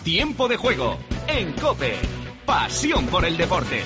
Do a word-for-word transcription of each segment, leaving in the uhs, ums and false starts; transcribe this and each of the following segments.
Tiempo de juego en COPE. Pasión por el deporte.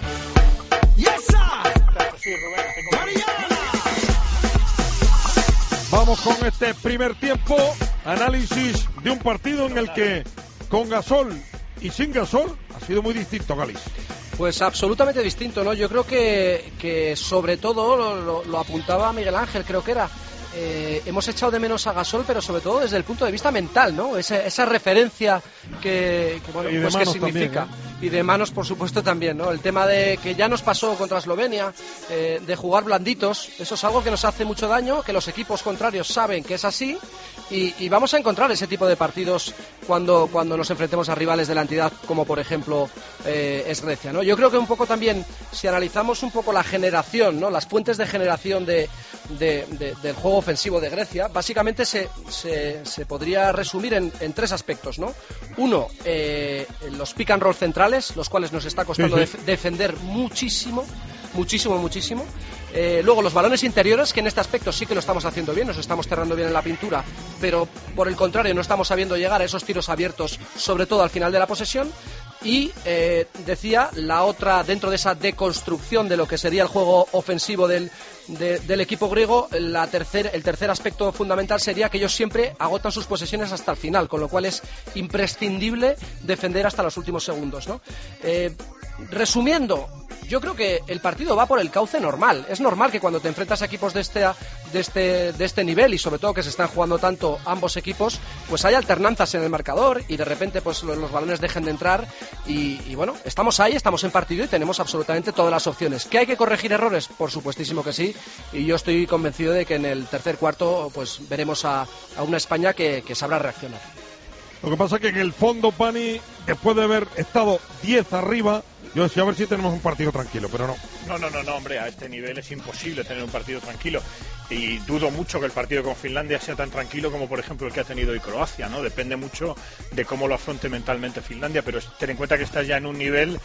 Vamos con este primer tiempo, análisis de un partido en el que con Gasol y sin Gasol ha sido muy distinto, Galis. Pues absolutamente distinto, ¿no? Yo creo que, que sobre todo lo, lo, lo apuntaba Miguel Ángel, creo que era. Eh, hemos echado de menos a Gasol, pero sobre todo desde el punto de vista mental, ¿no? Esa, esa referencia que, que bueno, pues que significa. También, ¿eh? Y de manos, por supuesto, también, ¿no? El tema de que ya nos pasó contra Eslovenia, eh, de jugar blanditos, eso es algo que nos hace mucho daño, que los equipos contrarios saben que es así, y, y vamos a encontrar ese tipo de partidos cuando, cuando nos enfrentemos a rivales de la entidad, como por ejemplo eh, es Grecia, ¿no? Yo creo que un poco también, si analizamos un poco la generación, ¿no? Las fuentes de generación de, de, de, del juego ofensivo de Grecia, básicamente se, se, se podría resumir en, en tres aspectos, ¿no? Uno, eh, los pick and roll centrales, los cuales nos está costando sí, sí. Def- defender muchísimo, muchísimo, muchísimo. Eh, luego los balones interiores, que en este aspecto sí que lo estamos haciendo bien, nos estamos cerrando bien en la pintura, pero por el contrario no estamos sabiendo llegar a esos tiros abiertos, sobre todo al final de la posesión. Y eh, decía la otra, dentro de esa deconstrucción de lo que sería el juego ofensivo del, de, del equipo griego, la tercer, el tercer aspecto fundamental sería que ellos siempre agotan sus posesiones hasta el final, con lo cual es imprescindible defender hasta los últimos segundos, ¿no? Eh, resumiendo, yo creo que el partido va por el cauce normal. Es normal que cuando te enfrentas a equipos de este, de este, de este nivel, y sobre todo que se están jugando tanto ambos equipos, pues haya alternanzas en el marcador y de repente pues los, los balones dejen de entrar y, y bueno, estamos ahí, estamos en partido y tenemos absolutamente todas las opciones. ¿Que hay que corregir errores? Por supuestísimo que sí, y yo estoy convencido de que en el tercer cuarto pues veremos a, a una España que, que sabrá reaccionar. Lo que pasa es que en el fondo, Pani, después de haber estado diez arriba, yo decía a ver si tenemos un partido tranquilo, pero no. No, no, no, no, hombre, a este nivel es imposible tener un partido tranquilo. Y dudo mucho que el partido con Finlandia sea tan tranquilo como, por ejemplo, el que ha tenido hoy Croacia, ¿no? Depende mucho de cómo lo afronte mentalmente Finlandia, pero ten en cuenta que estás ya en un nivel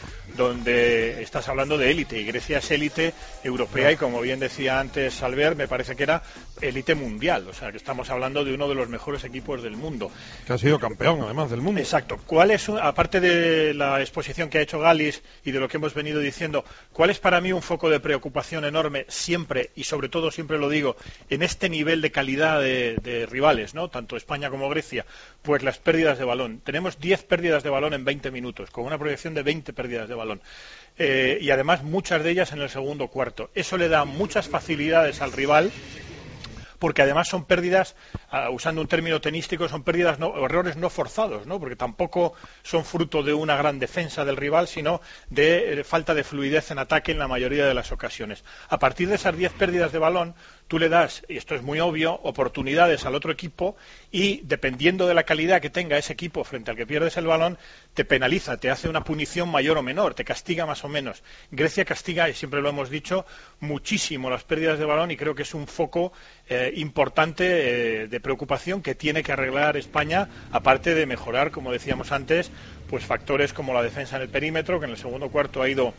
donde estás hablando de élite, y Grecia es élite europea, y como bien decía antes Albert, me parece que era élite mundial, o sea, que estamos hablando de uno de los mejores equipos del mundo. Que ha sido campeón, además, del mundo. Exacto. ¿Cuál es, aparte de la exposición que ha hecho Galis y de lo que hemos venido diciendo, cuál es para mí un foco de preocupación enorme siempre, y sobre todo siempre lo digo, en este nivel de calidad de, de rivales, ¿no? Tanto España como Grecia? Pues las pérdidas de balón. Tenemos diez pérdidas de balón en veinte minutos, con una proyección de veinte pérdidas de balón. Eh, y además muchas de ellas en el segundo cuarto. Eso le da muchas facilidades al rival, porque además son pérdidas, uh, usando un término tenístico, son pérdidas, no, errores no forzados, ¿no? Porque tampoco son fruto de una gran defensa del rival, sino de eh, falta de fluidez en ataque en la mayoría de las ocasiones. A partir de esas diez pérdidas de balón, tú le das, y esto es muy obvio, oportunidades al otro equipo, y dependiendo de la calidad que tenga ese equipo frente al que pierdes el balón, te penaliza, te hace una punición mayor o menor, te castiga más o menos. Grecia castiga, y siempre lo hemos dicho, muchísimo las pérdidas de balón, y creo que es un foco eh, importante eh, de preocupación que tiene que arreglar España, aparte de mejorar, como decíamos antes, pues factores como la defensa en el perímetro, que en el segundo cuarto ha ido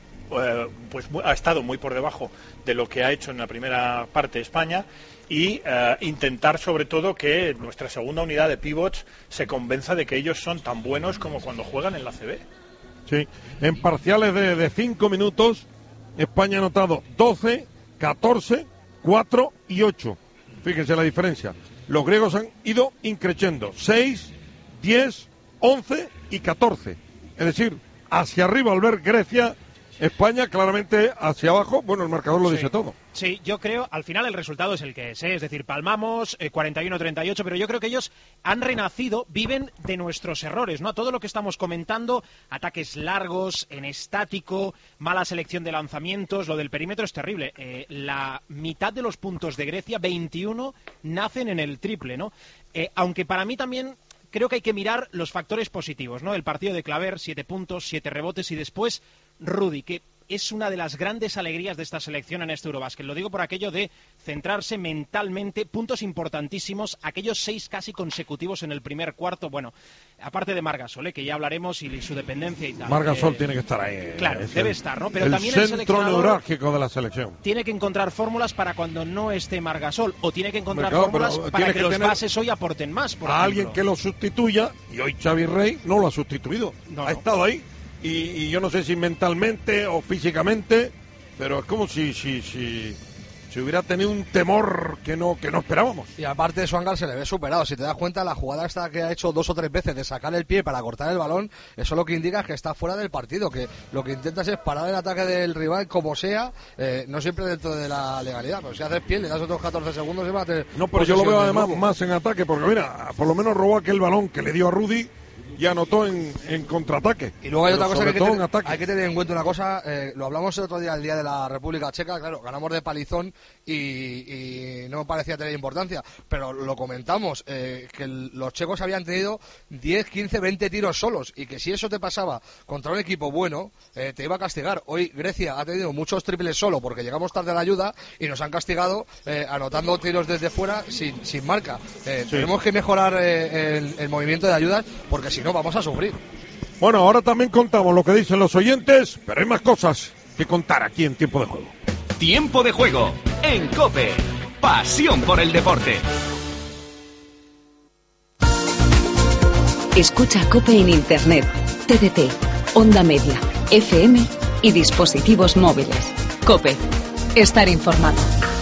eh, pues ha estado muy por debajo de lo que ha hecho en la primera parte España, y eh, intentar sobre todo que nuestra segunda unidad de pivots se convenza de que ellos son tan buenos como cuando juegan en la C B. Sí, en parciales de, de cinco minutos España ha anotado doce, catorce, cuatro y ocho. Fíjense la diferencia. Los griegos han ido increciendo seis, diez, once y catorce. Es decir, hacia arriba al ver Grecia, España claramente hacia abajo. Bueno, el marcador lo sí. dice todo. Sí, yo creo, al final el resultado es el que es, ¿eh? Es decir, palmamos eh, cuarenta y uno a treinta y ocho, pero yo creo que ellos han renacido, viven de nuestros errores, ¿no? Todo lo que estamos comentando, ataques largos, en estático, mala selección de lanzamientos, lo del perímetro es terrible. Eh, la mitad de los puntos de Grecia, veintiuno, nacen en el triple, ¿no? Eh, aunque para mí también creo que hay que mirar los factores positivos, ¿no? El partido de Claver, siete puntos, siete rebotes, y después Rudy, que es una de las grandes alegrías de esta selección en este Eurobasket. Lo digo por aquello de centrarse mentalmente, puntos importantísimos, aquellos seis casi consecutivos en el primer cuarto. Bueno, aparte de Marc Gasol, ¿eh? que ya hablaremos, y su dependencia y tal. Marc Gasol eh, tiene que estar ahí. Claro, es debe el, estar, ¿no? Pero el también el centro neurálgico de la selección. Tiene que encontrar fórmulas para cuando no esté Marc Gasol, o tiene que encontrar claro, fórmulas para que, que los bases hoy aporten más. Por a ejemplo. alguien que lo sustituya, y hoy Xavi Rey no lo ha sustituido. No, ha no. estado ahí. Y, y yo no sé si mentalmente o físicamente, pero es como si si, si, si hubiera tenido un temor que no que no esperábamos. Y aparte de Swangar se le ve superado. Si te das cuenta, la jugada esta que ha hecho dos o tres veces de sacar el pie para cortar el balón, eso lo que indica es que está fuera del partido, que lo que intentas es parar el ataque del rival como sea, eh, no siempre dentro de la legalidad, pero si haces pie, le das otros catorce segundos y va a tener... No, pero yo lo veo además más en ataque, porque mira, por lo menos robó aquel balón que le dio a Rudy y anotó en, en contraataque. Y luego hay otra cosa que hay que, ten, hay que tener en cuenta una cosa, eh, lo hablamos el otro día, el día de la República Checa, claro, ganamos de palizón y, y no parecía tener importancia, pero lo comentamos, eh, que el, los checos habían tenido diez, quince, veinte tiros solos, y que si eso te pasaba contra un equipo bueno, eh, te iba a castigar. Hoy Grecia ha tenido muchos triples solo porque llegamos tarde a la ayuda y nos han castigado eh, anotando tiros desde fuera sin, sin marca. Eh, sí. Tenemos que mejorar eh, el, el movimiento de ayudas, porque si no vamos a sufrir. Bueno, ahora también contamos lo que dicen los oyentes, pero hay más cosas que contar aquí en Tiempo de Juego. Tiempo de Juego en COPE. Pasión por el deporte. Escucha COPE en Internet, T D T, Onda Media, F M y dispositivos móviles. COPE. Estar informado.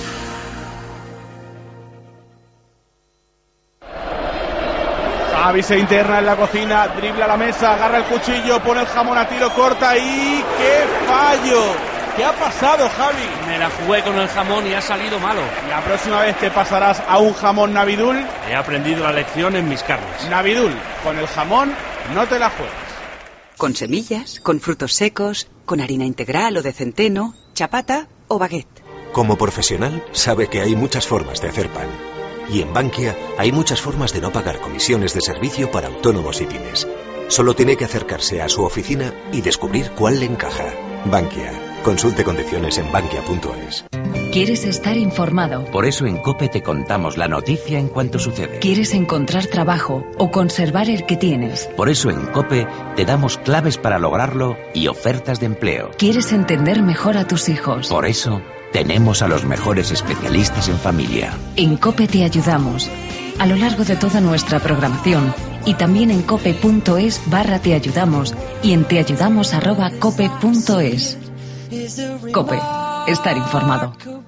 Xavi se interna en la cocina, dribla la mesa, agarra el cuchillo, pone el jamón a tiro, corta y ¡qué fallo! ¿Qué ha pasado, Javi? Me la jugué con el jamón y ha salido malo. La próxima vez te pasarás a un jamón Navidul. He aprendido la lección en mis carnes. Navidul, con el jamón no te la juegues. Con semillas, con frutos secos, con harina integral o de centeno, chapata o baguette. Como profesional, sabe que hay muchas formas de hacer pan. Y en Bankia hay muchas formas de no pagar comisiones de servicio para autónomos y pymes. Solo tiene que acercarse a su oficina y descubrir cuál le encaja. Bankia. Consulte condiciones en bankia punto es. ¿Quieres estar informado? Por eso en COPE te contamos la noticia en cuanto sucede. ¿Quieres encontrar trabajo o conservar el que tienes? Por eso en COPE te damos claves para lograrlo y ofertas de empleo. ¿Quieres entender mejor a tus hijos? Por eso tenemos a los mejores especialistas en familia. En COPE te ayudamos. A lo largo de toda nuestra programación y también en cope.es barra te ayudamos y en teayudamos arroba cope punto es. COPE. Estar informado.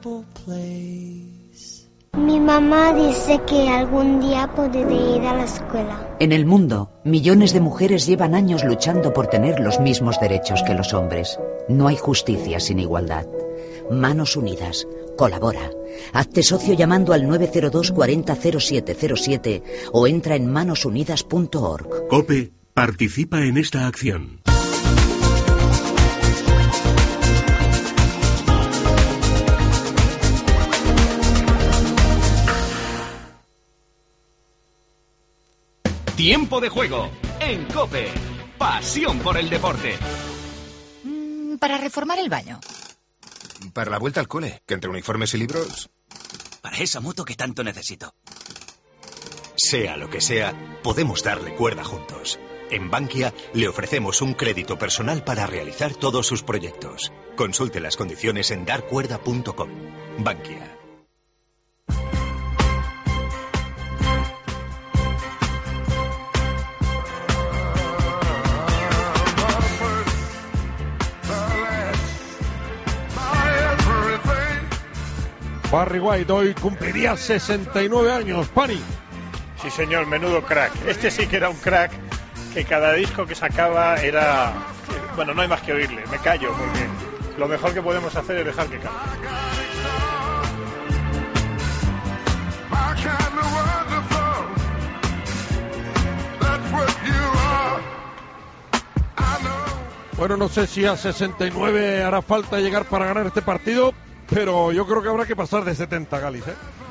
Mi mamá dice que algún día podré ir a la escuela. En el mundo, millones de mujeres llevan años luchando por tener los mismos derechos que los hombres. No hay justicia sin igualdad. Manos Unidas. Colabora. Hazte socio llamando al nueve cero dos cuarenta cero siete cero siete o entra en manos unidas punto org. COPE participa en esta acción. Tiempo de Juego en COPE. Pasión por el deporte. Mm, para reformar el baño. Para la vuelta al cole, que entre uniformes y libros... Para esa moto que tanto necesito. Sea lo que sea, podemos darle cuerda juntos. En Bankia le ofrecemos un crédito personal para realizar todos sus proyectos. Consulte las condiciones en dar cuerda punto com. Bankia. Barry White hoy cumpliría sesenta y nueve años. Pani. Sí, señor, menudo crack. Este sí que era un crack, que cada disco que sacaba era... Bueno, no hay más que oírle, me callo, porque lo mejor que podemos hacer es dejar que cante. Bueno, no sé si a sesenta y nueve hará falta llegar para ganar este partido, pero yo creo que habrá que pasar de setenta, Galis, ¿eh?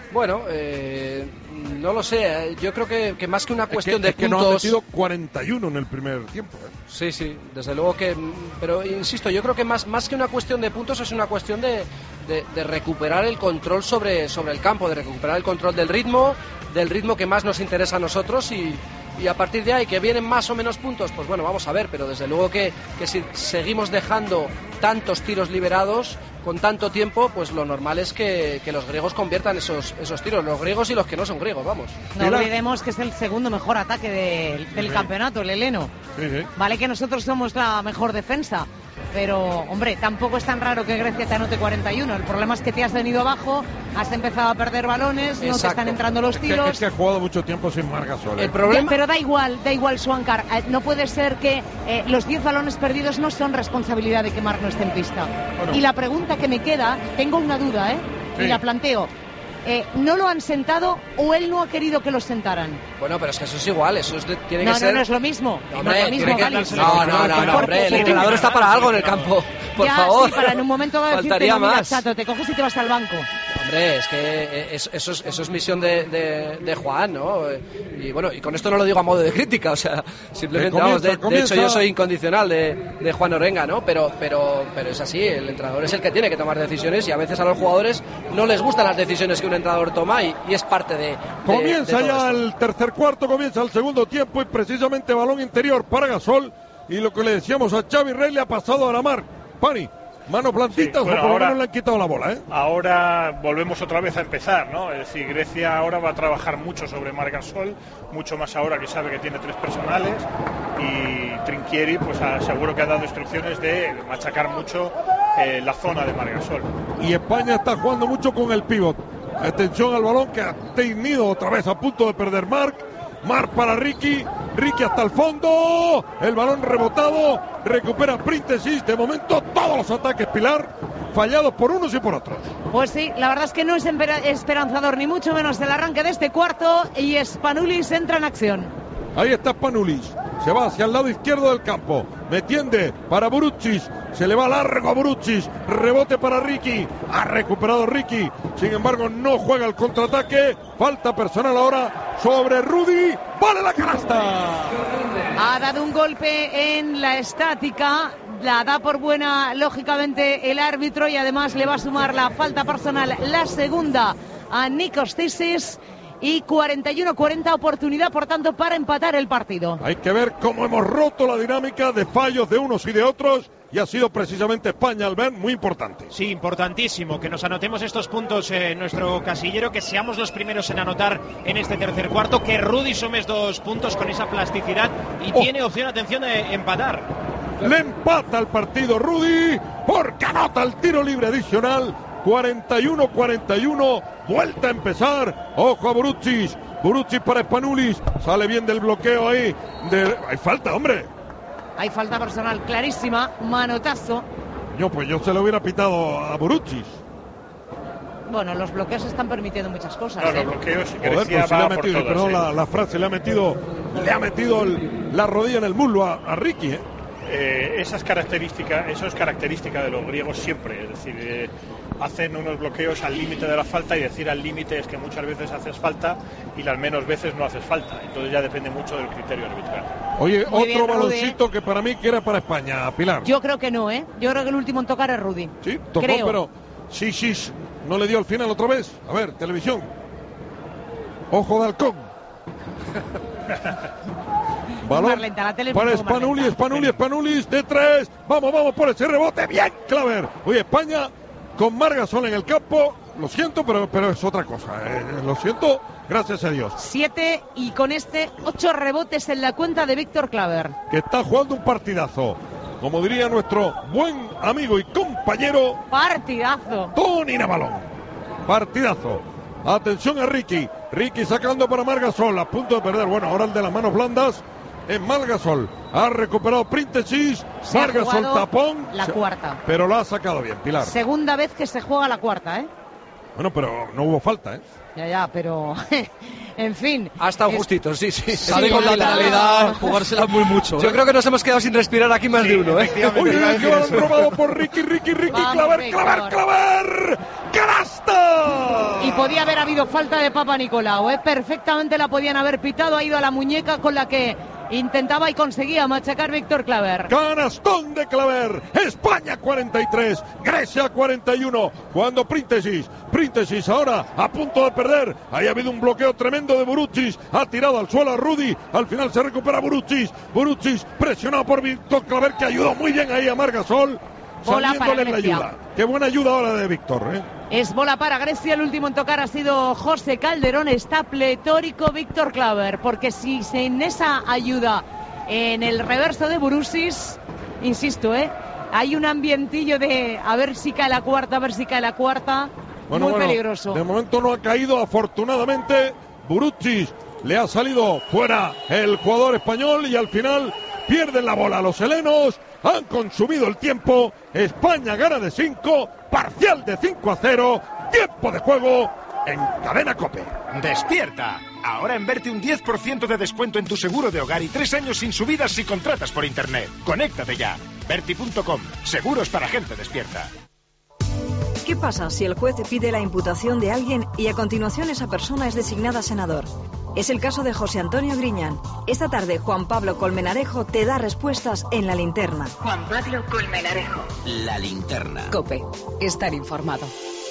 Bueno, eh, no lo sé. Yo creo que, que más que una cuestión es que, de es que puntos. nos han metido cuarenta y uno en el primer tiempo. ¿eh? Sí, sí, desde luego que. Pero insisto, yo creo que más, más que una cuestión de puntos es una cuestión de, de, de recuperar el control sobre, sobre el campo, de recuperar el control del ritmo, del ritmo que más nos interesa a nosotros y. Y a partir de ahí, que vienen más o menos puntos, pues bueno, vamos a ver, pero desde luego que, que si seguimos dejando tantos tiros liberados con tanto tiempo, pues lo normal es que, que los griegos conviertan esos, esos tiros, los griegos y los que no son griegos, vamos. No olvidemos que es el segundo mejor ataque de, del sí. campeonato, el heleno. Sí, sí. Vale que nosotros somos la mejor defensa, pero, hombre, tampoco es tan raro que Grecia te anote cuarenta y uno. El problema es que te has venido abajo, has empezado a perder balones, Exacto. no te están entrando los tiros. Es que, es que ha jugado mucho tiempo sin Marc Gasol. El problema... Pero da igual, da igual, Swankar. No puede ser que eh, los diez balones perdidos no son responsabilidad de que Marc no esté en pista. Bueno. Y la pregunta que me queda, tengo una duda, ¿eh? Sí. Y la planteo. Eh, ¿No lo han sentado o él no ha querido que lo sentaran? Bueno, pero es que eso es igual, eso es de, tiene no, que ser... No, no es lo mismo. No, hombre, no, es lo mismo, que... no, no, no, no, hombre, el entrenador está para algo en el campo, por ya, favor. Sí, para en un momento va a decirte, Faltaría no, mira, más. Chato, te coges y te vas al banco. Hombre, es que eso, eso, es, eso es misión de, de, de Juan, ¿no? Y bueno, y con esto no lo digo a modo de crítica, o sea, simplemente, comienza, vamos, de, comienza... de hecho yo soy incondicional de, de Juan Orenga, ¿no? Pero, pero, pero es así, el entrenador es el que tiene que tomar decisiones y a veces a los jugadores no les gustan las decisiones que un entrenador toma y, y es parte de... de comienza de ya esto. El tercer cuarto, comienza el segundo tiempo y precisamente balón interior para Gasol y lo que le decíamos a Xavi Rey le ha pasado a la Marc. Pani. Mano plantita, sí, bueno, o por lo menos le han quitado la bola, ¿eh? Ahora volvemos otra vez a empezar, ¿no? Es decir, Grecia ahora va a trabajar mucho sobre Marc Gasol, mucho más ahora que sabe que tiene tres personales y Trinchieri, pues seguro que ha dado instrucciones de machacar mucho eh, la zona de Marc Gasol. Y España está jugando mucho con el pívot. Atención al balón que ha tenido otra vez a punto de perder Marc. Marc para Ricky, Ricky hasta el fondo, el balón rebotado, recupera Príntesis, de momento todos los ataques, Pilar, fallados por unos y por otros. Pues sí, la verdad es que no es esperanzador ni mucho menos el arranque de este cuarto y Spanoulis entra en acción. Ahí está Spanoulis, se va hacia el lado izquierdo del campo, me tiende para Borucsis, se le va largo a Borucsis, rebote para Ricky, ha recuperado Ricky, sin embargo no juega el contraataque, falta personal ahora sobre Rudy, vale la canasta. Ha dado un golpe en la estática, la da por buena lógicamente el árbitro y además le va a sumar la falta personal, la segunda a Nikos Thesis. Y cuarenta y uno cuarenta, oportunidad por tanto para empatar el partido. Hay que ver cómo hemos roto la dinámica de fallos de unos y de otros y ha sido precisamente España, Albert, muy importante. Sí, importantísimo que nos anotemos estos puntos en nuestro casillero, que seamos los primeros en anotar en este tercer cuarto, que Rudy sume dos puntos con esa plasticidad y oh. tiene opción, atención, de empatar. Le empata el partido Rudy porque anota el tiro libre adicional. cuarenta y uno cuarenta y uno, vuelta a empezar, ojo a Borucsis, Borucsis para Spanoulis, sale bien del bloqueo ahí, de... hay falta, hombre. Hay falta personal clarísima, manotazo. Yo pues yo se lo hubiera pitado a Borucsis. Bueno, los bloqueos están permitiendo muchas cosas. No, ¿eh? los bloqueos, Joder, pues si le ha metido, perdón, sí. la, la frase, le ha metido, le ha metido el, la rodilla en el muslo a, a Ricky, ¿eh? Eh, esas características, eso es característica de los griegos siempre, es decir, eh, hacen unos bloqueos al límite de la falta y decir al límite es que muchas veces haces falta y las menos veces no haces falta, entonces ya depende mucho del criterio arbitral. Oye, Muy otro bien, baloncito Rudy. Que para mí que era para España, Pilar. Yo creo que no, ¿eh? Yo creo que el último en tocar es Rudy. Sí, tocó, creo. pero sí, sí, no le dio al final otra vez. A ver, televisión. Ojo de halcón. Balón para Spanoulis, Spanoulis, Spanoulis de tres. Vamos, vamos por ese rebote. Bien, Claver. Oye, España con Marc Gasol en el campo. Lo siento, pero, pero es otra cosa. Eh, lo siento, gracias a Dios. Siete y con este ocho rebotes en la cuenta de Víctor Claver. Que está jugando un partidazo. Como diría nuestro buen amigo y compañero. Partidazo. Tony Navalón. Partidazo. Atención a Ricky. Ricky sacando para Marc Gasol. A punto de perder. Bueno, ahora el de las manos blandas. En Marc Gasol, ha recuperado Príntesis, Marc Gasol tapón, la cuarta, pero la ha sacado bien, Pilar. Segunda vez que se juega la cuarta, ¿eh? Bueno, pero no hubo falta, ¿eh? Ya, ya, pero... en fin. Ha estado es... justito, sí, sí. Sabe sí, con la penalidad jugársela muy mucho. ¿eh? Yo creo que nos hemos quedado sin respirar aquí más sí, de uno, ¿eh? Uy, qué balón robado por Ricky, Ricky, Ricky, Vamos, claver, Víctor. claver, claver. ¡Canasta! Y podía haber habido falta de Papa Nicolau, ¿eh? Perfectamente la podían haber pitado, ha ido a la muñeca con la que intentaba y conseguía machacar Víctor Claver. Canastón de Claver. España cuarenta y tres, Grecia cuarenta y uno. Jugando Príntesis. Príntesis ahora a punto de perder. Ahí ha habido un bloqueo tremendo de Boruchis. Ha tirado al suelo a Rudy. Al final se recupera Boruchis. Boruchis presionado por Víctor Claver, que ayudó muy bien ahí a Margasol. Bola para Saliéndole en la Grecia. ayuda. Qué buena ayuda ahora de Víctor, ¿eh? Es bola para Grecia, el último en tocar ha sido José Calderón, está pletórico Víctor Claver, porque si sin esa ayuda en el reverso de Boruchis, insisto, ¿eh? Hay un ambientillo de a ver si cae la cuarta, a ver si cae la cuarta, bueno, muy bueno, peligroso. De momento no ha caído, afortunadamente, Boruchis. Le ha salido fuera el jugador español y al final pierden la bola los helenos. Han consumido el tiempo. España gana de cinco, parcial de cinco a cero. Tiempo de juego en Cadena COPE. ¡Despierta! Ahora inverte un diez por ciento de descuento en tu seguro de hogar y tres años sin subidas si contratas por internet. Conéctate ya. Berti punto com. Seguros para gente despierta. ¿Qué pasa si el juez pide la imputación de alguien y a continuación esa persona es designada senador? Es el caso de José Antonio Griñán. Esta tarde Juan Pablo Colmenarejo te da respuestas en La Linterna. Juan Pablo Colmenarejo. La Linterna. COPE. Estar informado.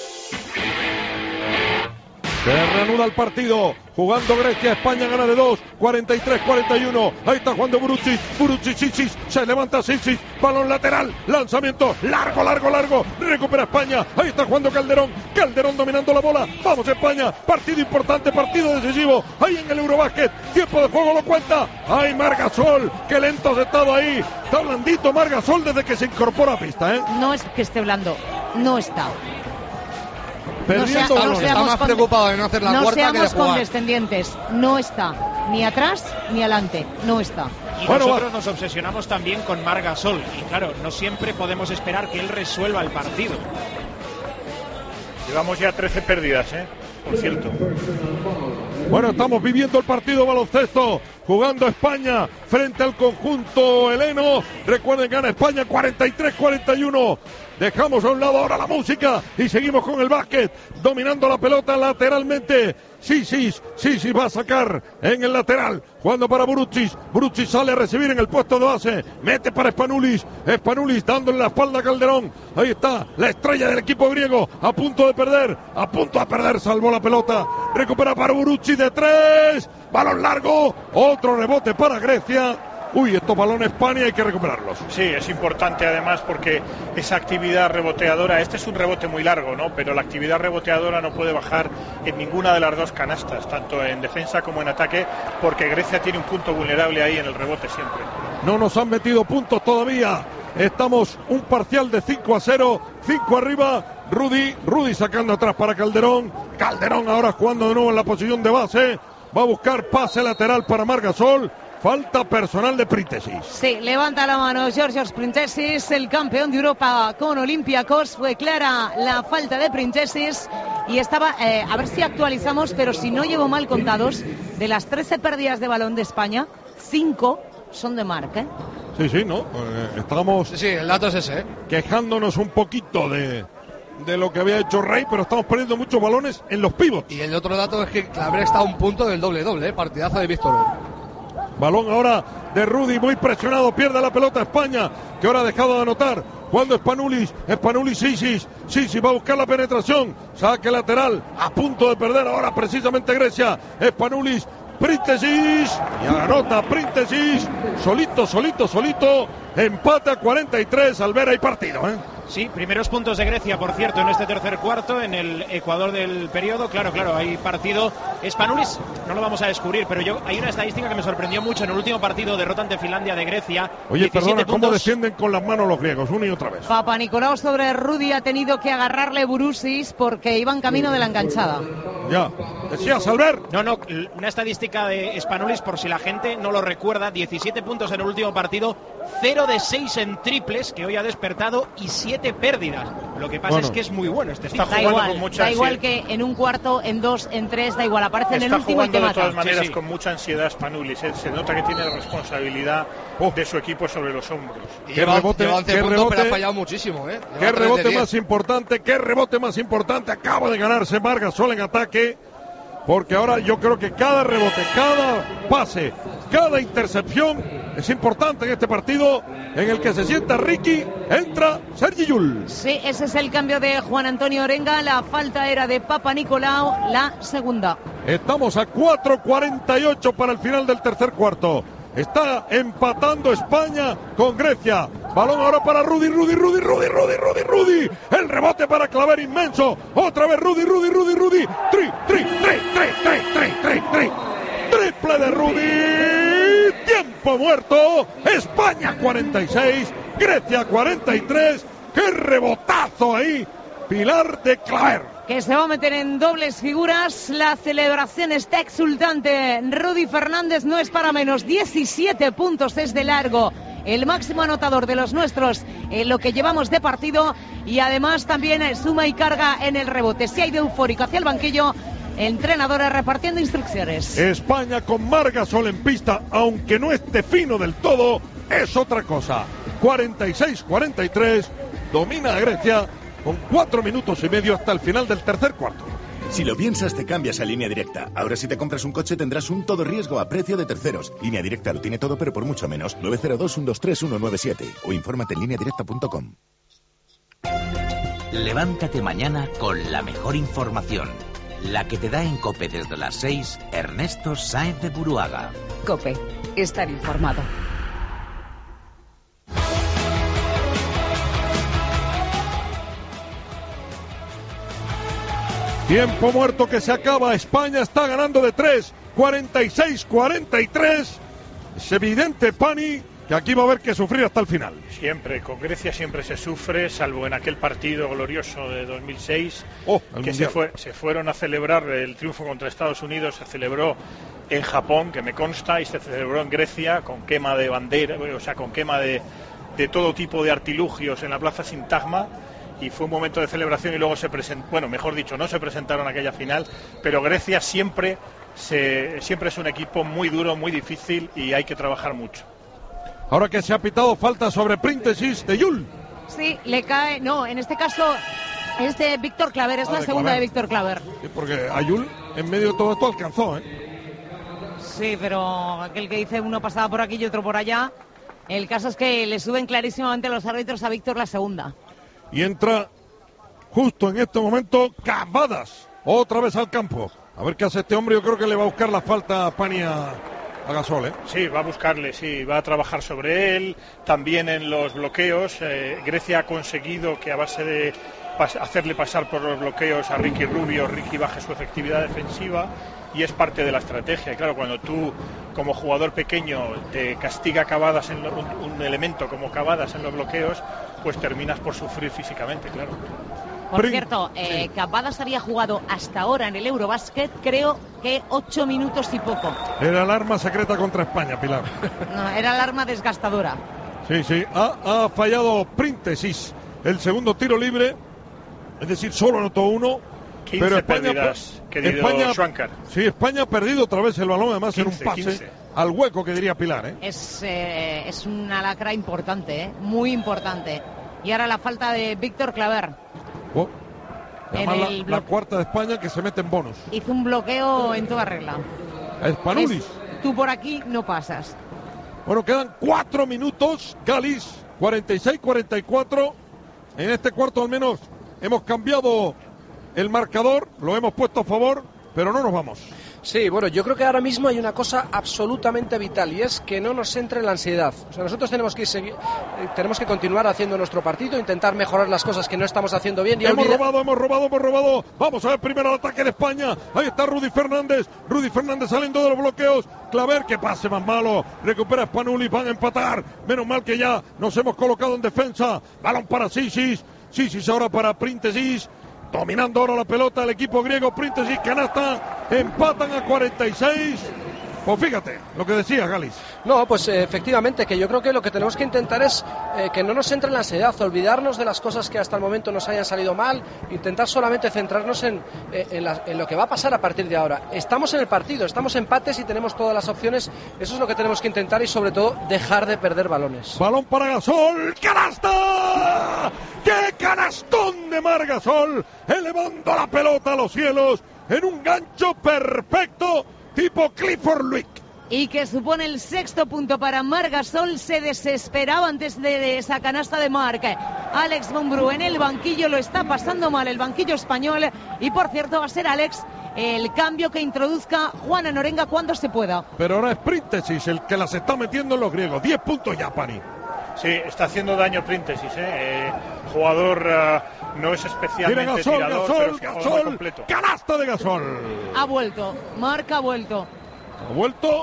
Se reanuda el partido, jugando Grecia, España gana de dos, cuarenta y tres cuarenta y uno, ahí está jugando Boruchis, Boruchis, Sisis, se levanta Sisis, balón lateral, lanzamiento, largo, largo, largo, recupera España, ahí está jugando Calderón, Calderón dominando la bola, vamos España, partido importante, partido decisivo, ahí en el Eurobásquet, tiempo de juego lo cuenta, ay Margasol, qué lento has estado ahí, está blandito Margasol desde que se incorpora a pista, ¿eh? No es que esté blando, no está. Perdiendo no, sea, no está más preocupado de no hacer la no cuarta que de seamos jugar. condescendientes, no está, ni atrás ni adelante, no está. Y bueno, nosotros va. nos obsesionamos también con Margasol y claro, no siempre podemos esperar que él resuelva el partido. Llevamos ya trece pérdidas, ¿eh? Por cierto. Bueno, estamos viviendo el partido baloncesto, jugando España frente al conjunto heleno. Recuerden, gana España cuarenta y tres cuarenta y uno. Dejamos a un lado ahora la música y seguimos con el básquet, dominando la pelota lateralmente. Sisis, Sisis va a sacar en el lateral, jugando para Boruchis. Boruchis sale a recibir en el puesto de base, mete para Spanulis. Spanulis dándole la espalda a Calderón. Ahí está la estrella del equipo griego, a punto de perder, a punto de perder, salvó la pelota. Recupera para Boruchis de tres, balón largo, otro rebote para Grecia. Uy, estos balones España hay que recuperarlos. Sí, es importante además porque esa actividad reboteadora, este es un rebote muy largo, ¿no? Pero la actividad reboteadora no puede bajar en ninguna de las dos canastas, tanto en defensa como en ataque, porque Grecia tiene un punto vulnerable ahí en el rebote siempre. No nos han metido puntos todavía. Estamos un parcial de cinco a cero, cinco arriba. Rudy, Rudy sacando atrás para Calderón. Calderón ahora jugando de nuevo en la posición de base. Va a buscar pase lateral para Margasol. Falta personal de Príntesis. Sí, levanta la mano Georgios Príntesis, el campeón de Europa con Olympiacos. Fue clara la falta de Príntesis y estaba, eh, a ver si actualizamos, pero si no llevo mal contados, de las trece pérdidas de balón de España, cinco son de Marc, ¿eh? Sí, sí, ¿no? Eh, estamos... Sí, sí, el dato es ese, ¿eh? Quejándonos un poquito de... de lo que había hecho Rey, pero estamos perdiendo muchos balones en los pivots. Y el otro dato es que Claver está a un punto del doble-doble, ¿eh? Partidazo de Víctor. Balón ahora de Rudy, muy presionado, pierde la pelota España, que ahora ha dejado de anotar. Cuando Spanulis, Spanulis, Sisis, Sisis va a buscar la penetración, saque lateral, a punto de perder ahora precisamente Grecia. Spanulis, Príntesis, y anota Príntesis, solito, solito, solito, empate a cuarenta y tres al ver ahí partido, ¿eh? Sí, primeros puntos de Grecia, por cierto, en este tercer cuarto, en el Ecuador del periodo. Claro, claro, hay partido. Spanulis no lo vamos a descubrir, pero yo hay una estadística que me sorprendió mucho en el último partido, derrota ante Finlandia de Grecia. Oye, perdona, puntos. ¿cómo descienden con las manos los griegos? Una y otra vez. Papa Nicolau sobre Rudy, ha tenido que agarrarle Boruchis porque iba en camino de la enganchada. Ya, Decías, Albert. No, no, una estadística de Spanulis, por si la gente no lo recuerda, diecisiete puntos en el último partido, cero de seis en triples, que hoy ha despertado, y siete pérdidas. Lo que pasa bueno, es que es muy bueno este está tipo. Da jugando igual, con mucha da igual ansiedad. que en un cuarto, en dos, en tres, da igual, aparece en el Está último y te jugando de mata. todas maneras Sí, sí. con mucha ansiedad Spanulis, ¿eh? Se nota que tiene la responsabilidad Oh. de su equipo sobre los hombros. Y Qué lleva, rebote, lleva once qué puntos, rebote. pero ha fallado muchísimo, ¿eh? Lleva Qué tres de rebote diez. más importante, qué rebote más importante. Acaba de ganarse Margasol en ataque. Porque ahora yo creo que cada rebote, cada pase, cada intercepción es importante en este partido en el que se sienta Ricky, entra Sergi Llull. Sí, ese es el cambio de Juan Antonio Orenga. La falta era de Papa Nicolau, la segunda. Estamos a cuatro cuarenta y ocho para el final del tercer cuarto. Está empatando España con Grecia. Balón ahora para Rudy, Rudy, Rudy, Rudy, Rudy, Rudy, Rudy. El rebote para Claver inmenso. Otra vez Rudy, Rudy, Rudy, Rudy. Tri, tri, tri, tri, tri, tri, tri, tri. Triple de Rudy. Tiempo muerto. España cuarenta y seis, Grecia cuarenta y tres. ¡Qué rebotazo ahí! Pilar de Claver. Que se va a meter en dobles figuras. La celebración está exultante. Rudy Fernández no es para menos. diecisiete puntos es de largo. El máximo anotador de los nuestros en lo que llevamos de partido. Y además también suma y carga en el rebote. Se ha ido eufórico hacia el banquillo. Entrenadores repartiendo instrucciones. España con Margasol en pista, aunque no esté fino del todo, es otra cosa. cuarenta y seis cuarenta y tres. Domina a Grecia con cuatro minutos y medio hasta el final del tercer cuarto. Si lo piensas, te cambias a Línea Directa. Ahora si te compras un coche tendrás un todo riesgo a precio de terceros. Línea Directa lo tiene todo, pero por mucho menos. nueve cero dos, uno dos tres, uno nueve siete o infórmate en línea directa punto com. Levántate mañana con la mejor información. La que te da en COPE desde las seis, Ernesto Sáenz de Buruaga. COPE, estar informado. Tiempo muerto que se acaba. España está ganando de tres. cuarenta y seis cuarenta y tres. Es evidente, Pani, que aquí va a haber que sufrir hasta el final. Siempre, con Grecia siempre se sufre, salvo en aquel partido glorioso de dos mil seis, oh, que se, fue, se fueron a celebrar el triunfo contra Estados Unidos, se celebró en Japón, que me consta, y se celebró en Grecia con quema de bandera, o sea, con quema de, de todo tipo de artilugios en la plaza Sintagma. Y fue un momento de celebración y luego se presentó, bueno, mejor dicho, no se presentaron a aquella final, pero Grecia siempre, se, siempre es un equipo muy duro, muy difícil y hay que trabajar mucho. Ahora que se ha pitado falta sobre Príntesis de Llull. Sí, le cae, no, en este caso es de Víctor Claver, es ah, la de segunda Claver. de Víctor Claver. Sí, porque a Llull en medio de todo esto alcanzó, ¿eh? Sí, pero aquel que dice uno pasaba por aquí y otro por allá, el caso es que le suben clarísimamente los árbitros a Víctor la segunda. Y entra justo en este momento Cavadas, otra vez al campo. A ver qué hace este hombre, yo creo que le va a buscar la falta a Pani a, a Gasol, ¿eh? Sí, va a buscarle, sí, va a trabajar sobre él, también en los bloqueos. Eh, Grecia ha conseguido que a base de pas- hacerle pasar por los bloqueos a Ricky Rubio, Ricky baje su efectividad defensiva y es parte de la estrategia. Y claro, cuando tú como jugador pequeño te castiga Cavadas en lo, un, un elemento como Cavadas en los bloqueos, pues terminas por sufrir físicamente, claro. Por cierto, eh, sí. Cavadas había jugado hasta ahora en el Eurobasket, creo que ocho minutos y poco. Era el arma secreta contra España, Pilar. No, era el arma desgastadora. Sí, sí, ha, ha fallado Príntesis el segundo tiro libre, es decir, solo anotó uno. quince pero España, pérdidas, querido España, Schwankar. Sí, España ha perdido otra vez el balón, además quince, en un pase quince. Al hueco, que diría Pilar, ¿eh? Es, eh, es una lacra importante, ¿eh? Muy importante. Y ahora la falta de Víctor Claver. Oh. Además, En la, el la cuarta de España que se mete en bonus. Hizo un bloqueo en toda regla. Spanulis. Es, tú por aquí no pasas. Bueno, quedan cuatro minutos. Galis, cuarenta y seis cuarenta y cuatro. En este cuarto al menos hemos cambiado el marcador, lo hemos puesto a favor, pero no nos vamos. Sí, bueno, yo creo que ahora mismo hay una cosa absolutamente vital y es que no nos entre la ansiedad. O sea, nosotros tenemos que seguir, eh, tenemos que continuar haciendo nuestro partido, intentar mejorar las cosas que no estamos haciendo bien. Y hemos olvida... robado, hemos robado, hemos robado. Vamos a ver primero el ataque de España. Ahí está Rudy Fernández. Rudy Fernández saliendo de los bloqueos. Claver, que pase más malo. Recupera Spanulis, van a empatar. Menos mal que ya nos hemos colocado en defensa. Balón para Sisis. Sisis ahora para Príntesis. Dominando ahora la pelota el equipo griego, Printez y canasta, empatan a cuarenta y seis. Pues fíjate, lo que decía Galis. No, pues eh, efectivamente, que yo creo que lo que tenemos que intentar es eh, que no nos entre en la ansiedad, olvidarnos de las cosas que hasta el momento nos hayan salido mal, intentar solamente centrarnos en, eh, en, la, en lo que va a pasar a partir de ahora. Estamos en el partido, estamos empates y tenemos todas las opciones, eso es lo que tenemos que intentar y sobre todo dejar de perder balones. Balón para Gasol, ¡canasta! ¡Qué canastón de Marc Gasol! Elevando la pelota a los cielos en un gancho perfecto tipo Clifford Luick. Y que supone el sexto punto para Marc Gasol. Se desesperaba antes de, de esa canasta de Marc. Alex Mumbrú en el banquillo, lo está pasando mal el banquillo español. Y por cierto va a ser Alex el cambio que introduzca Juan Anorenga cuando se pueda. Pero ahora es Príntesis el que las está metiendo en los griegos. diez puntos ya, Pani. Sí, está haciendo daño Príntesis, ¿eh? eh jugador uh, no es especialmente Gasol, tirador, Gasol, pero es Gasol, jugador completo. Canasta de Gasol. Ha vuelto, Marc ha vuelto. Ha vuelto.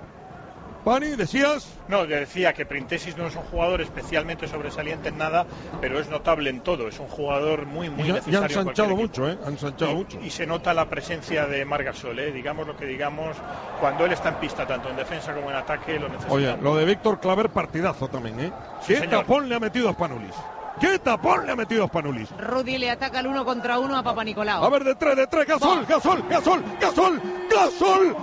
Pani, decías. No, decía que Príntesis no es un jugador especialmente sobresaliente en nada, pero es notable en todo. Es un jugador muy, muy ya, necesario. Ya han ensanchado mucho, ¿eh? Han ensanchado y, mucho. Y se nota la presencia de Marc Gasol, ¿eh? Digamos lo que digamos, cuando él está en pista, tanto en defensa como en ataque, lo necesita. Oye, lo de Víctor Claver, partidazo también, ¿eh? Sí, ¿Qué señor. tapón le ha metido a Spanulis? ¿Qué tapón le ha metido a Spanulis? Rudy le ataca el uno contra uno a Papanikolaou. A ver, de tres, de tres, Gasol, Gasol, Gasol, Gasol, Gasol.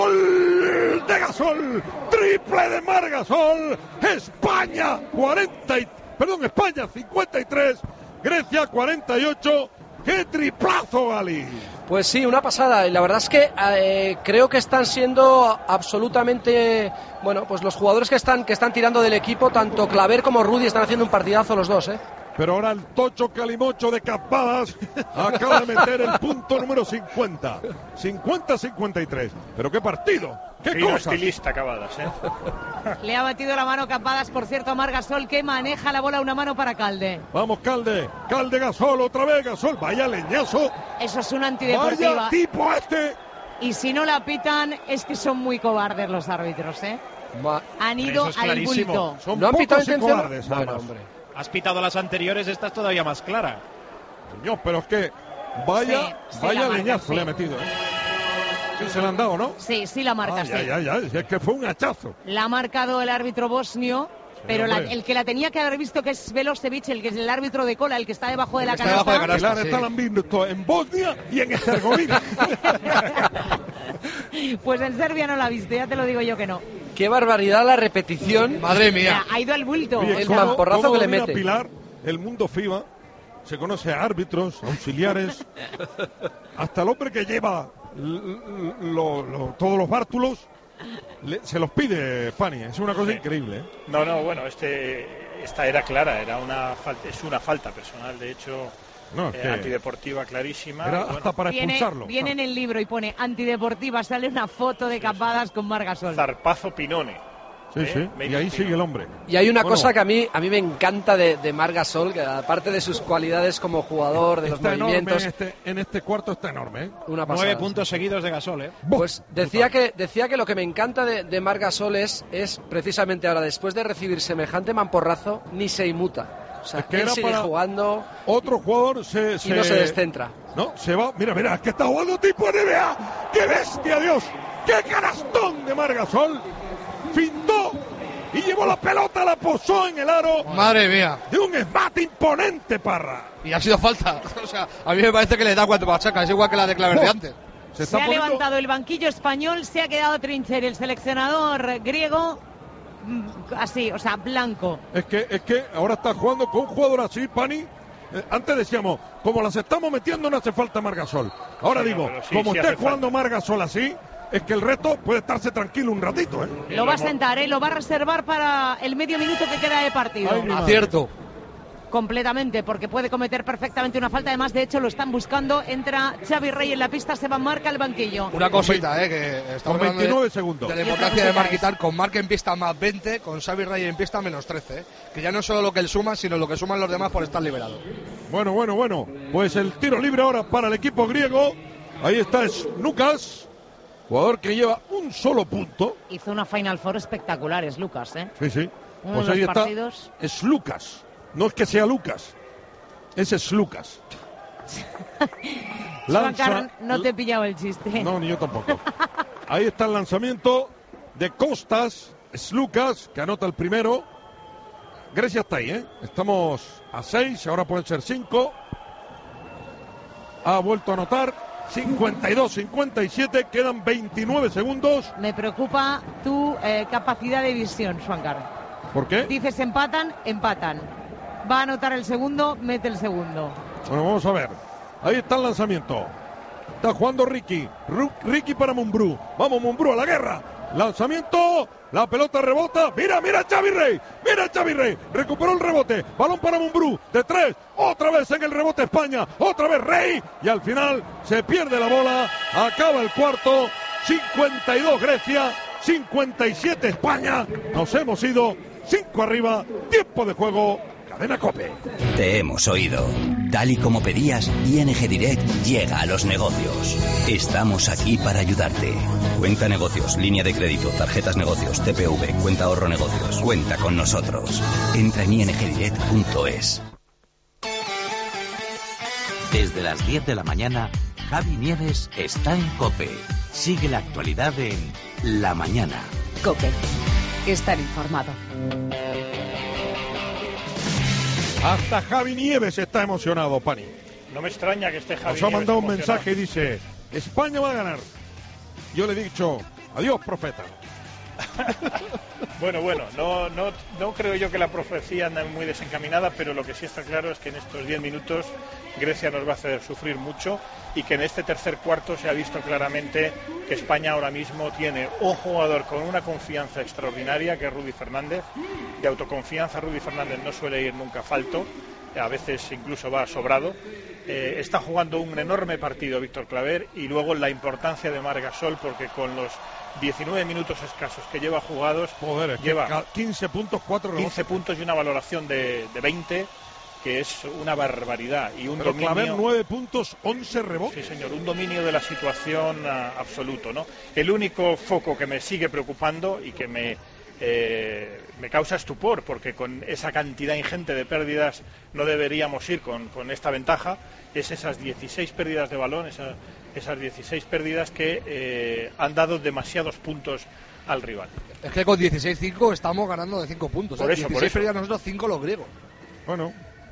¡Gol de Gasol! ¡Triple de Marc Gasol! España cuarenta y, perdón, España cincuenta y tres, Grecia cuarenta y ocho. ¡Qué triplazo, Gali! Pues sí, una pasada. Y la verdad es que eh, creo que están siendo absolutamente, bueno, pues los jugadores que están que están tirando del equipo, tanto Claver como Rudy, están haciendo un partidazo los dos, ¿eh? Pero ahora el Tocho Calimocho de Campadas acaba de meter el punto número cincuenta. cincuenta a cincuenta y tres. Pero qué partido, qué Fino cosas. estilista Cabadas, ¿eh? Le ha batido la mano Campadas, por cierto, a Marc Gasol, que maneja la bola una mano para Calde. Vamos, Calde. Calde, Gasol, otra vez Gasol. Vaya leñazo. Eso es una antideportiva. Vaya tipo este. Y si no la pitan, es que son muy cobardes los árbitros, ¿eh? Ma... Han ido es al bulto. Son ¿No han pitado pocos y intención? cobardes, Bueno, además. hombre. Has pitado las anteriores, esta es todavía más clara. Señor, pero es que vaya, Sí, sí vaya la marca, leñazo sí. le ha metido, ¿eh? Sí, se le han dado, ¿no? Sí, sí la marca, Ay, sí. ay, ay, ay, es que fue un hachazo. La ha marcado el árbitro bosnio, pero la- hombre. el que la tenía que haber visto, que es Velosevic, el que es el árbitro de cola, el que está debajo de la está debajo canasta. de canasta. Pilar está han visto en Bosnia y en Herzegovina. Pues en Serbia no la ha visto, ya te lo digo yo que no. Qué barbaridad la repetición. Madre mía. Ha ido al bulto. Oye, El ¿cómo- mamporrazo cómo que le domina mete? Pilar, el mundo FIBA, se conoce a árbitros, auxiliares, hasta el hombre que lleva l- l- lo- lo- todos los bártulos, le- se los pide Pani. Es una cosa Sí. increíble, ¿eh? No, no, bueno, este, esta era clara, era una falta, es una falta personal, de hecho, No, es eh, que antideportiva clarísima. era y bueno, hasta para Viene, expulsarlo. viene en el libro y pone antideportiva, sale una foto de Campadas con Marc Gasol. Zarpazo Pinone. Sí, ¿eh? sí, y Medio ahí Pinone. sigue el hombre. Y hay una Bueno, cosa que a mí a mí me encanta de, de Marc Gasol, que aparte de sus cualidades como jugador, de los está enorme movimientos, en este, en este cuarto, está enorme, ¿eh? una pasada. Nueve puntos seguidos de Gasol, ¿eh? Pues decía que decía que lo que me encanta de, de Marc Gasol es, es precisamente ahora, después de recibir semejante mamporrazo, ni se inmuta. O sea, Es que él era sigue para jugando Otro jugador se, y no se descentra. No, se va. Mira, mira, es que está jugando tipo N B A. ¡Qué bestia, Dios! ¡Qué canastón de Marc Gasol! Fintó y llevó la pelota, la posó en el aro. Madre mía. De un esmate imponente, Parra. Y ha sido falta. O sea, a mí me parece que le da cuatro machaca. Es igual que la de Claver de Oh. antes. Se Se está ha poniendo... levantado el banquillo español, se ha quedado Trincher, el seleccionador griego, mm, así, o sea, blanco. Es que, es que ahora está jugando con un jugador así, Pani. Eh, antes decíamos, como las estamos metiendo, no hace falta Marc Gasol. Ahora Sí, no, digo, pero sí, como sí esté hace jugando Marc Gasol así, es que el resto puede estarse tranquilo un ratito, ¿eh? Lo va a sentar, ¿eh? Lo va a reservar para el medio minuto que queda de partido. Ay, mi madre. Acierto. Completamente, porque puede cometer perfectamente una falta. Además, de hecho, lo están buscando. Entra Xavi Rey en la pista, se va Marca al banquillo. Una cosita, eh, que estamos Con hablando veintinueve de, segundos. de la Y importancia otra de cosita Marquitar con Marc en pista más veinte, con Xavi Rey en pista menos trece, eh, que ya no es solo lo que él suma, sino lo que suman los demás por estar liberado. Bueno, bueno, bueno. Pues el tiro libre ahora para el equipo griego. Ahí está es Lucas, jugador que lleva un solo punto. Hizo una Final Four espectacular, es Lucas, ¿eh? Sí, sí. Uno Pues de ahí los está. partidos. Es Lucas. No es que sea Lucas. Ese es Lucas. Lanza... Juan, no te he pillado el chiste. No, ni yo tampoco. Ahí está el lanzamiento de Costas, Slucas, que anota el primero. Grecia está ahí, ¿eh? Estamos a seis, ahora pueden ser cinco. Ha vuelto a anotar. cincuenta y dos cincuenta y siete, quedan veintinueve segundos. Me preocupa tu eh, capacidad de visión, Juancar. ¿Por qué? Dices empatan, empatan. Va a anotar el segundo, mete el segundo. Bueno, vamos a ver. Ahí está el lanzamiento. Está jugando Ricky. Ru- Ricky para Mumbrú. Vamos, Mumbrú, a la guerra. Lanzamiento. La pelota rebota. Mira, mira Xavi Rey. Mira Xavi Rey. Recuperó el rebote. Balón para Mumbrú. De tres. Otra vez en el rebote España. Otra vez Rey. Y al final se pierde la bola. Acaba el cuarto. cincuenta y dos Grecia. cincuenta y siete España. Nos hemos ido. cinco arriba. Tiempo de juego. Cadena COPE. Te hemos oído. Tal y como pedías, I N G Direct llega a los negocios. Estamos aquí para ayudarte. Cuenta negocios, línea de crédito, tarjetas negocios, T P V, cuenta ahorro negocios. Cuenta con nosotros. Entra en i n g direct punto es. Desde las diez de la mañana, Javi Nieves está en COPE. Sigue la actualidad en La Mañana. COPE. Estar informado. Hasta Javi Nieves está emocionado, Pani. No me extraña que esté Javi Nos ha Nieves mandado un emocionado. mensaje y dice: España va a ganar. Yo le he dicho: adiós, profeta. Bueno, bueno, no, no, no creo yo que la profecía anda muy desencaminada, pero lo que sí está claro es que en estos diez minutos Grecia nos va a hacer sufrir mucho y que en este tercer cuarto se ha visto claramente que España ahora mismo tiene un jugador con una confianza extraordinaria, que es Rudy Fernández. De autoconfianza, Rudy Fernández no suele ir nunca falto, a veces incluso va sobrado. Eh, está jugando un enorme partido Víctor Claver, y luego la importancia de Marc Gasol, porque con los diecinueve minutos escasos que lleva jugados, Joder, es que lleva quince puntos, cuatro rebotes. quince puntos y una valoración de, de veinte, que es una barbaridad. Y un Pero dominio... Claver, nueve puntos, once rebotes. Sí, señor, un dominio de la situación uh, absoluto, ¿no? El único foco que me sigue preocupando y que me... Eh, me causa estupor, porque con esa cantidad ingente de pérdidas no deberíamos ir con, con esta ventaja, es esas dieciséis pérdidas de balón, esa, esas dieciséis pérdidas que eh, han dado demasiados puntos al rival. Es que con dieciséis cinco estamos ganando de cinco puntos. Por ¿eh? eso, por dieciséis eso. pérdidas nosotros, cinco los griegos. Bueno.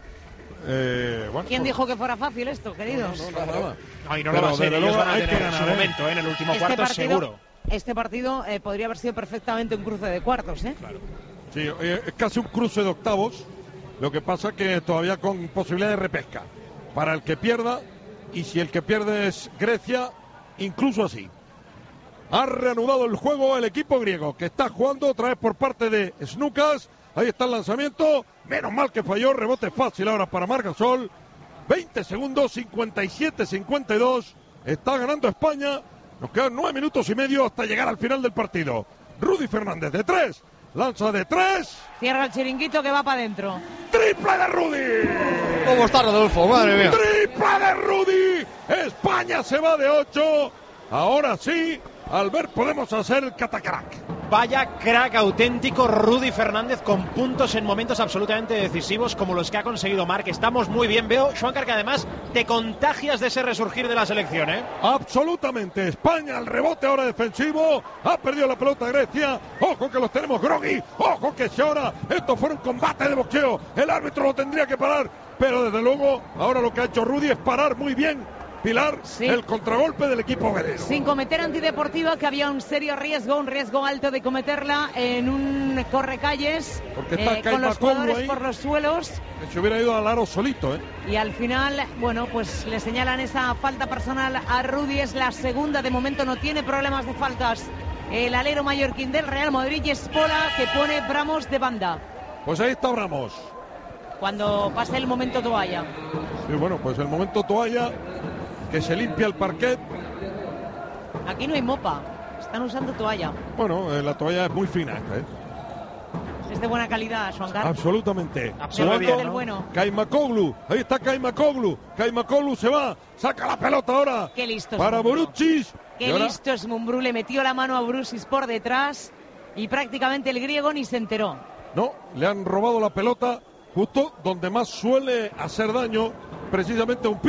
Eh, bueno ¿Quién por... dijo que fuera fácil esto, queridos? No, no, no, nada. Ay, no Pero lo va a ser, desde ellos luego van a hay que tener su ganar, ¿eh? momento, ¿eh? En el último Este cuarto, partido, seguro. Este partido eh, podría haber sido perfectamente un cruce de cuartos, ¿eh? Claro. Sí, eh, es casi un cruce de octavos. Lo que pasa que todavía con posibilidad de repesca para el que pierda, y si el que pierde es Grecia, incluso así. Ha reanudado el juego el equipo griego, que está jugando otra vez por parte de Slucas. Ahí está el lanzamiento, menos mal que falló, rebote fácil ahora para Marc Gasol. veinte segundos, cincuenta y siete cincuenta y dos, está ganando España. Nos quedan nueve minutos y medio hasta llegar al final del partido. Rudy Fernández de tres, lanza de tres. Cierra el chiringuito que va para adentro. ¡Triple de Rudy! ¿Cómo está Rodolfo? Madre mía. ¡Triple de Rudy! España se va de ocho. Ahora sí, Albert, podemos hacer el catacrack. Vaya crack auténtico Rudy Fernández, con puntos en momentos absolutamente decisivos como los que ha conseguido Marc. Estamos muy bien. Veo, Schwanker, que además te contagias de ese resurgir de la selección, ¿eh? Absolutamente. España al rebote ahora defensivo. Ha perdido la pelota Grecia. Ojo que los tenemos groggy. Ojo que se ahora. Esto fue un combate de boxeo. El árbitro lo tendría que parar. Pero desde luego, ahora lo que ha hecho Rudy es parar muy bien, Pilar, sí, el contragolpe del equipo griego. Sin cometer antideportiva, que había un serio riesgo, un riesgo alto de cometerla en un correcalles, Porque está eh, con los Kaimakoglu jugadores ahí, por los suelos. que se hubiera ido al aro solito, ¿eh? Y al final, bueno, pues le señalan esa falta personal a Rudy. Es la segunda, de momento no tiene problemas de faltas el alero mallorquín del Real Madrid, y es Pola que pone Bramos de banda. Pues ahí está Bramos. Cuando pase el momento toalla. Sí, bueno, pues el momento toalla, que se limpia el parquet. Aquí no hay mopa, están usando toalla. Bueno, eh, la toalla es muy fina esta, ¿eh? Es de buena calidad, Schwangar. Absolutamente. Absolutamente del bueno. Kaimakoglu, ahí está Kaimakoglu. Kaimakoglu se va, saca la pelota ahora. Qué listo. Para Borucsis. Qué ahora... listo es Mumbrú, le metió la mano a Brusis por detrás y prácticamente el griego ni se enteró. No, le han robado la pelota justo donde más suele hacer daño precisamente a un pivo,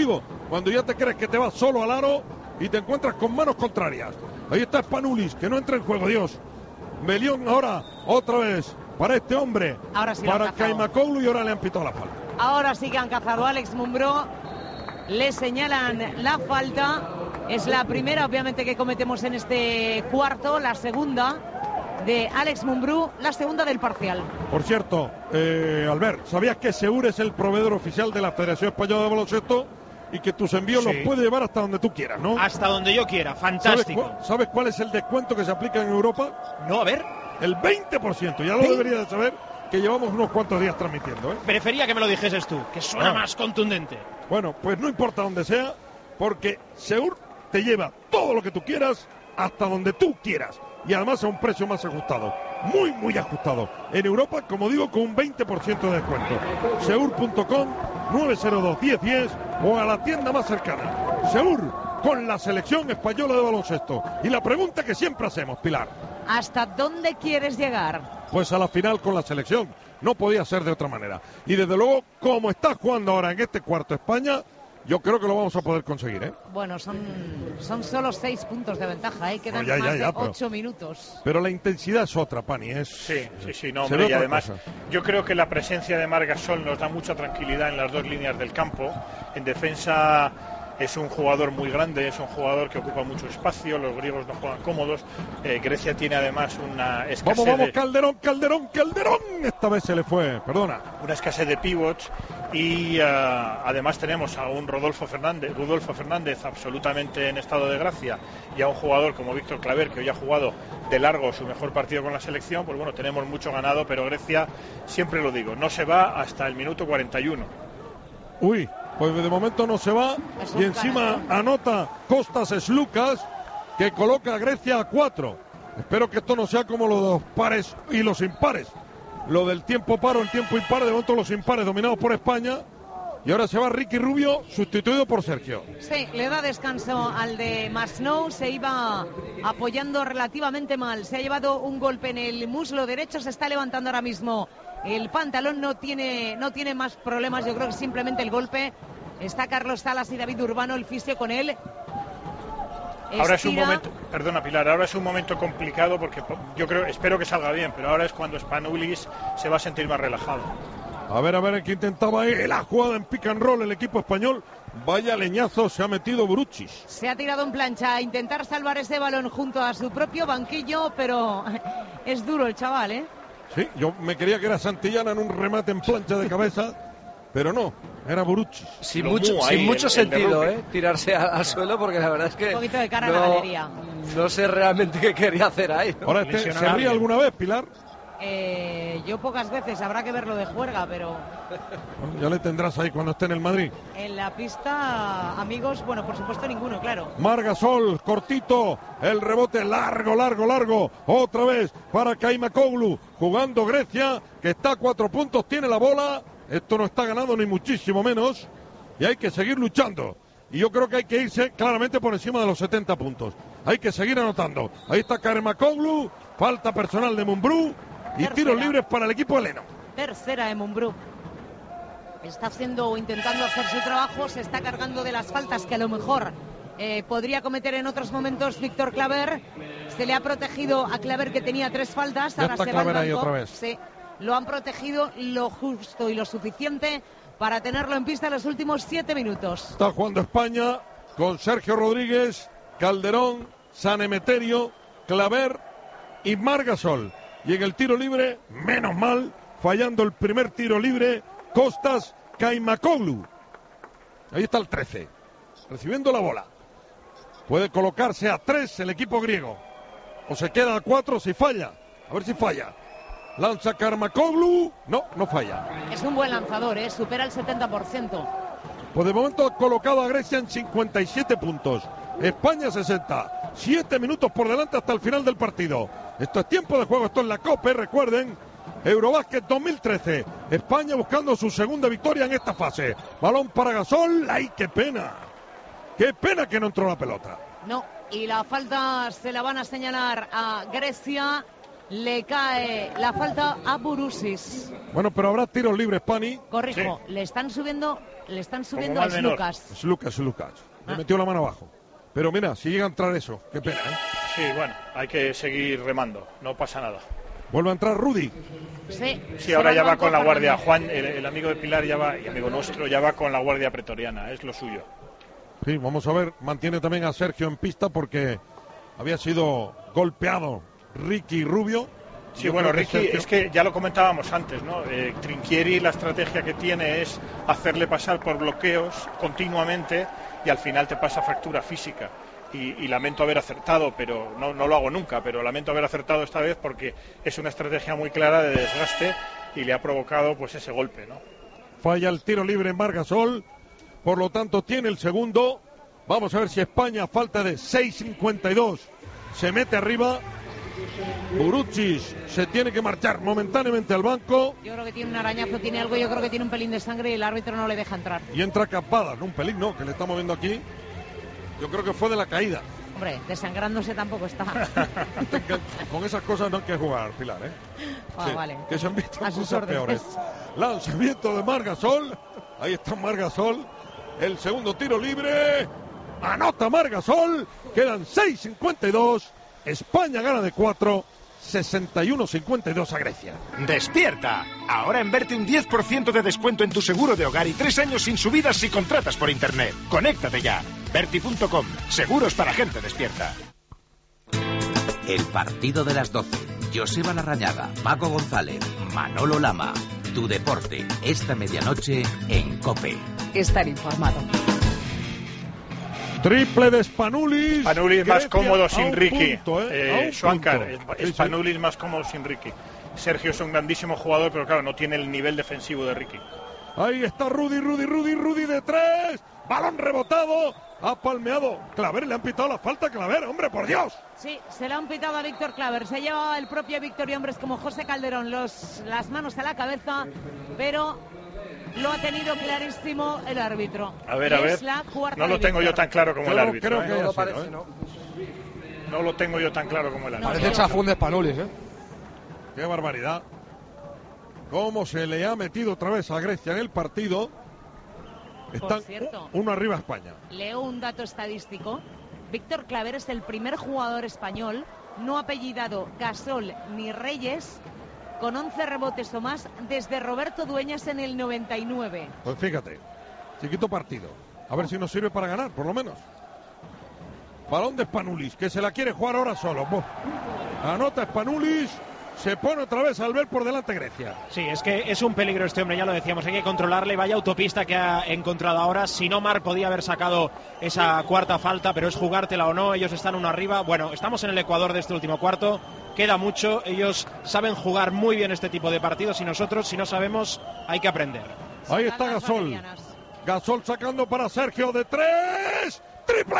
cuando ya te crees que te vas solo al aro y te encuentras con manos contrarias. Ahí está Spanulis, que no entra en juego, Dios. Melión ahora, otra vez, para este hombre, ahora sí para Kaymakoglu, y ahora le han pitado la falta. Ahora sí que han cazado a Alex Mumbrú, le señalan la falta, es la primera obviamente que cometemos en este cuarto, la segunda de Alex Mumbrú, la segunda del parcial. Por cierto, eh, Albert, ¿sabías que Seur es el proveedor oficial de la Federación Española de Baloncesto? Y que tus envíos sí. los puedes llevar hasta donde tú quieras, ¿no? Hasta donde yo quiera, fantástico. ¿Sabes, cu ¿Sabes cuál es el descuento que se aplica en Europa? No, a ver. El veinte por ciento, ya lo ¿Sí? deberías de saber, que llevamos unos cuantos días transmitiendo, ¿eh? Prefería que me lo dijeses tú, que suena ah. más contundente. Bueno, pues no importa dónde sea, porque Seur te lleva todo lo que tú quieras hasta donde tú quieras. Y además a un precio más ajustado, muy, muy ajustado. En Europa, como digo, con un veinte por ciento de descuento. Seur punto com, nueve cero dos, diez diez o a la tienda más cercana. Seur, con la selección española de baloncesto. Y la pregunta que siempre hacemos, Pilar. ¿Hasta dónde quieres llegar? Pues a la final con la selección. No podía ser de otra manera. Y desde luego, como está jugando ahora en este cuarto España, yo creo que lo vamos a poder conseguir, ¿eh? Bueno, son, son solo seis puntos de ventaja, ¿eh? Quedan no, ya, más ya, de ya, ocho pero, minutos. Pero la intensidad es otra, Pani. Es, sí, sí, sí, no, hombre, y además cosa. Yo creo que la presencia de Marc Gasol nos da mucha tranquilidad en las dos líneas del campo. En defensa es un jugador muy grande, es un jugador que ocupa mucho espacio, los griegos no juegan cómodos. Eh, Grecia tiene además una escasez Vamos, vamos, de... Calderón, Calderón, Calderón. Esta vez se le fue, perdona. Una escasez de pivots y uh, además tenemos a un Rodolfo Fernández, Rudolfo Fernández absolutamente en estado de gracia y a un jugador como Víctor Claver, que hoy ha jugado de largo su mejor partido con la selección. Pues bueno, tenemos mucho ganado, pero Grecia, siempre lo digo, no se va hasta el minuto cuarenta y uno. Uy, pues de momento no se va y encima anota Costas Slucas, que coloca a Grecia a cuatro. Espero que esto no sea como lo de los pares y los impares. Lo del tiempo paro, el tiempo impar, de momento los impares dominados por España. Y ahora se va Ricky Rubio, sustituido por Sergio. Sí, le da descanso al de Masnou, se iba apoyando relativamente mal. Se ha llevado un golpe en el muslo derecho, se está levantando ahora mismo el pantalón, no tiene, no tiene más problemas, yo creo que simplemente el golpe. Está Carlos Salas y David Urbano, el fisio con él. Estira. Ahora es un momento, perdona Pilar, ahora es un momento complicado porque yo creo, espero que salga bien, pero ahora es cuando Spanulis se va a sentir más relajado. A ver, a ver, que intentaba ahí la jugada en pick and roll el equipo español. Vaya leñazo se ha metido Bruchis. Se ha tirado en plancha a intentar salvar ese balón junto a su propio banquillo, pero es duro el chaval, ¿eh? Sí, yo me creía que era Santillana en un remate en plancha de cabeza, pero no, era Bruchis. Sin mucho, sin mucho el, sentido, el ¿eh? Tirarse a, al suelo, porque la verdad es que... Un poquito de cara no, a la galería. No sé realmente qué quería hacer ahí, ¿no? Ahora, este, ¿se ríe alguna vez, Pilar? Eh, yo pocas veces, habrá que verlo de juerga, pero... Bueno, ya le tendrás ahí cuando esté en el Madrid. En la pista, amigos, bueno, por supuesto ninguno, claro. Marc Gasol, cortito, el rebote largo, largo, largo, otra vez para Kaymakoglu, jugando Grecia, que está a cuatro puntos, tiene la bola, esto no está ganando ni muchísimo menos, y hay que seguir luchando. Y yo creo que hay que irse claramente por encima de los setenta puntos. Hay que seguir anotando. Ahí está Kaymakoglu, falta personal de Mumbrú, y tercera. Tiros libres para el equipo heleno. Tercera de Mumbrú. Está haciendo o intentando hacer su trabajo, se está cargando de las faltas que a lo mejor eh, podría cometer en otros momentos Víctor Claver. Se le ha protegido a Claver, que tenía tres faltas. Ya ahora está se Claver va al ahí banco. otra vez. Sí, lo han protegido lo justo y lo suficiente para tenerlo en pista los últimos siete minutos. Está jugando España con Sergio Rodríguez, Calderón, San Emeterio, Claver y Marc Gasol. Y en el tiro libre, menos mal, fallando el primer tiro libre, Costas Kaymakoglu. Ahí está el trece, recibiendo la bola. Puede colocarse a tres el equipo griego. O se queda a cuatro si falla. A ver si falla. Lanza Kaymakoglu. No, no falla. Es un buen lanzador, ¿eh? Supera el setenta por ciento. Pues de momento ha colocado a Grecia en cincuenta y siete puntos. España sesenta. Siete minutos por delante hasta el final del partido. Esto es tiempo de juego, esto es la Copa, recuerden. Eurobásquet dos mil trece. España buscando su segunda victoria en esta fase. Balón para Gasol. ¡Ay, qué pena! ¡Qué pena que no entró la pelota! No, y la falta se la van a señalar a Grecia. Le cae la falta a Burusis. Bueno, pero habrá tiros libres, Pani. Corrijo, Sí. le están subiendo, le están subiendo Como a mal menor. Lucas. Es Lucas, es Lucas. Le Ah. metió la mano abajo. Pero mira, si llega a entrar eso, qué pena, ¿eh? Sí, bueno, hay que seguir remando, no pasa nada. Vuelve a entrar Rudy. Sí, Sí, ahora ya va con la guardia. Juan, el, el amigo de Pilar ya va, y amigo nuestro, ya va con la guardia pretoriana, es lo suyo. Sí, vamos a ver, mantiene también a Sergio en pista porque había sido golpeado Ricky Rubio. Sí, Yo bueno, creo que Ricky, Sergio- es que ya lo comentábamos antes, ¿no? Eh, Trinchieri, la estrategia que tiene es hacerle pasar por bloqueos continuamente y al final te pasa fractura física. Y, y lamento haber acertado, pero no, no lo hago nunca, pero lamento haber acertado esta vez porque es una estrategia muy clara de desgaste y le ha provocado pues ese golpe, ¿no? Falla el tiro libre en Margasol, por lo tanto tiene el segundo. Vamos a ver si España, a falta de seis cincuenta y dos, se mete arriba. Buruchis se tiene que marchar momentáneamente al banco Yo creo que tiene un arañazo, tiene algo, yo creo que tiene un pelín de sangre y el árbitro no le deja entrar. y entra Capada, no un pelín, no, que le estamos viendo aquí. Yo creo que fue de la caída. Hombre, desangrándose tampoco está. Con esas cosas no hay que jugar, Pilar, ¿eh? Ah, Sí, vale. que se han visto A sus cosas órdenes. peores. Lanzamiento de Margasol. Ahí está Margasol. El segundo tiro libre. Anota Margasol. Quedan seis cincuenta y dos. España gana de cuatro. sesenta y uno cincuenta y dos a Grecia. ¡Despierta! Ahora enverte un diez por ciento de descuento en tu seguro de hogar y tres años sin subidas si contratas por internet. ¡Conéctate ya! Berti punto com. Seguros para gente despierta. El partido de las doce. Joseba Larrañaga, Paco González, Manolo Lama. Tu deporte, esta medianoche en COPE. Estar informado. Triple de Spanulis. Spanulis más Grecia cómodo a sin un Ricky. punto, ¿eh? Eh, A un Schwankar, punto. es- Sí, sí. Spanulis más cómodo sin Ricky. Sergio es un grandísimo jugador, pero claro, no tiene el nivel defensivo de Ricky. Ahí está Rudy, Rudy, Rudy, Rudy de tres. Balón rebotado. Ha palmeado. Claver, le han pitado la falta a Claver, hombre, por Dios. Sí, se le han pitado a Víctor Claver. Se lleva el propio Víctor y hombres como José Calderón los, las manos a la cabeza, pero lo ha tenido clarísimo el árbitro. A ver, Y a ver. es la cuarta No lo de tengo yo Víctor. tan claro como Yo el no árbitro. creo ¿eh? que haya sido, ¿eh? No lo tengo yo tan claro como el árbitro. Parece chafún de Spanulis, ¿eh? Qué barbaridad. Cómo se le ha metido otra vez a Grecia en el partido. Están cierto. uno arriba a España. Leo un dato estadístico. Víctor Claver es el primer jugador español no apellidado Gasol ni Reyes con once rebotes o más desde Roberto Dueñas en el noventa y nueve. Pues fíjate, chiquito partido. A ver si nos sirve para ganar, por lo menos. Balón de Spanulis, que se la quiere jugar ahora solo. Buh. Anota Spanulis. Se pone otra vez al ver por delante Grecia. Sí, es que es un peligro este hombre, ya lo decíamos, hay que controlarle, vaya autopista que ha encontrado ahora. Si no, Marc podía haber sacado esa cuarta falta, pero es jugártela o no, ellos están uno arriba. Bueno, estamos en el Ecuador de este último cuarto, queda mucho, ellos saben jugar muy bien este tipo de partidos y nosotros, si no sabemos, hay que aprender. Ahí está Gasol. Gasol sacando para Sergio de tres. ¡Triple!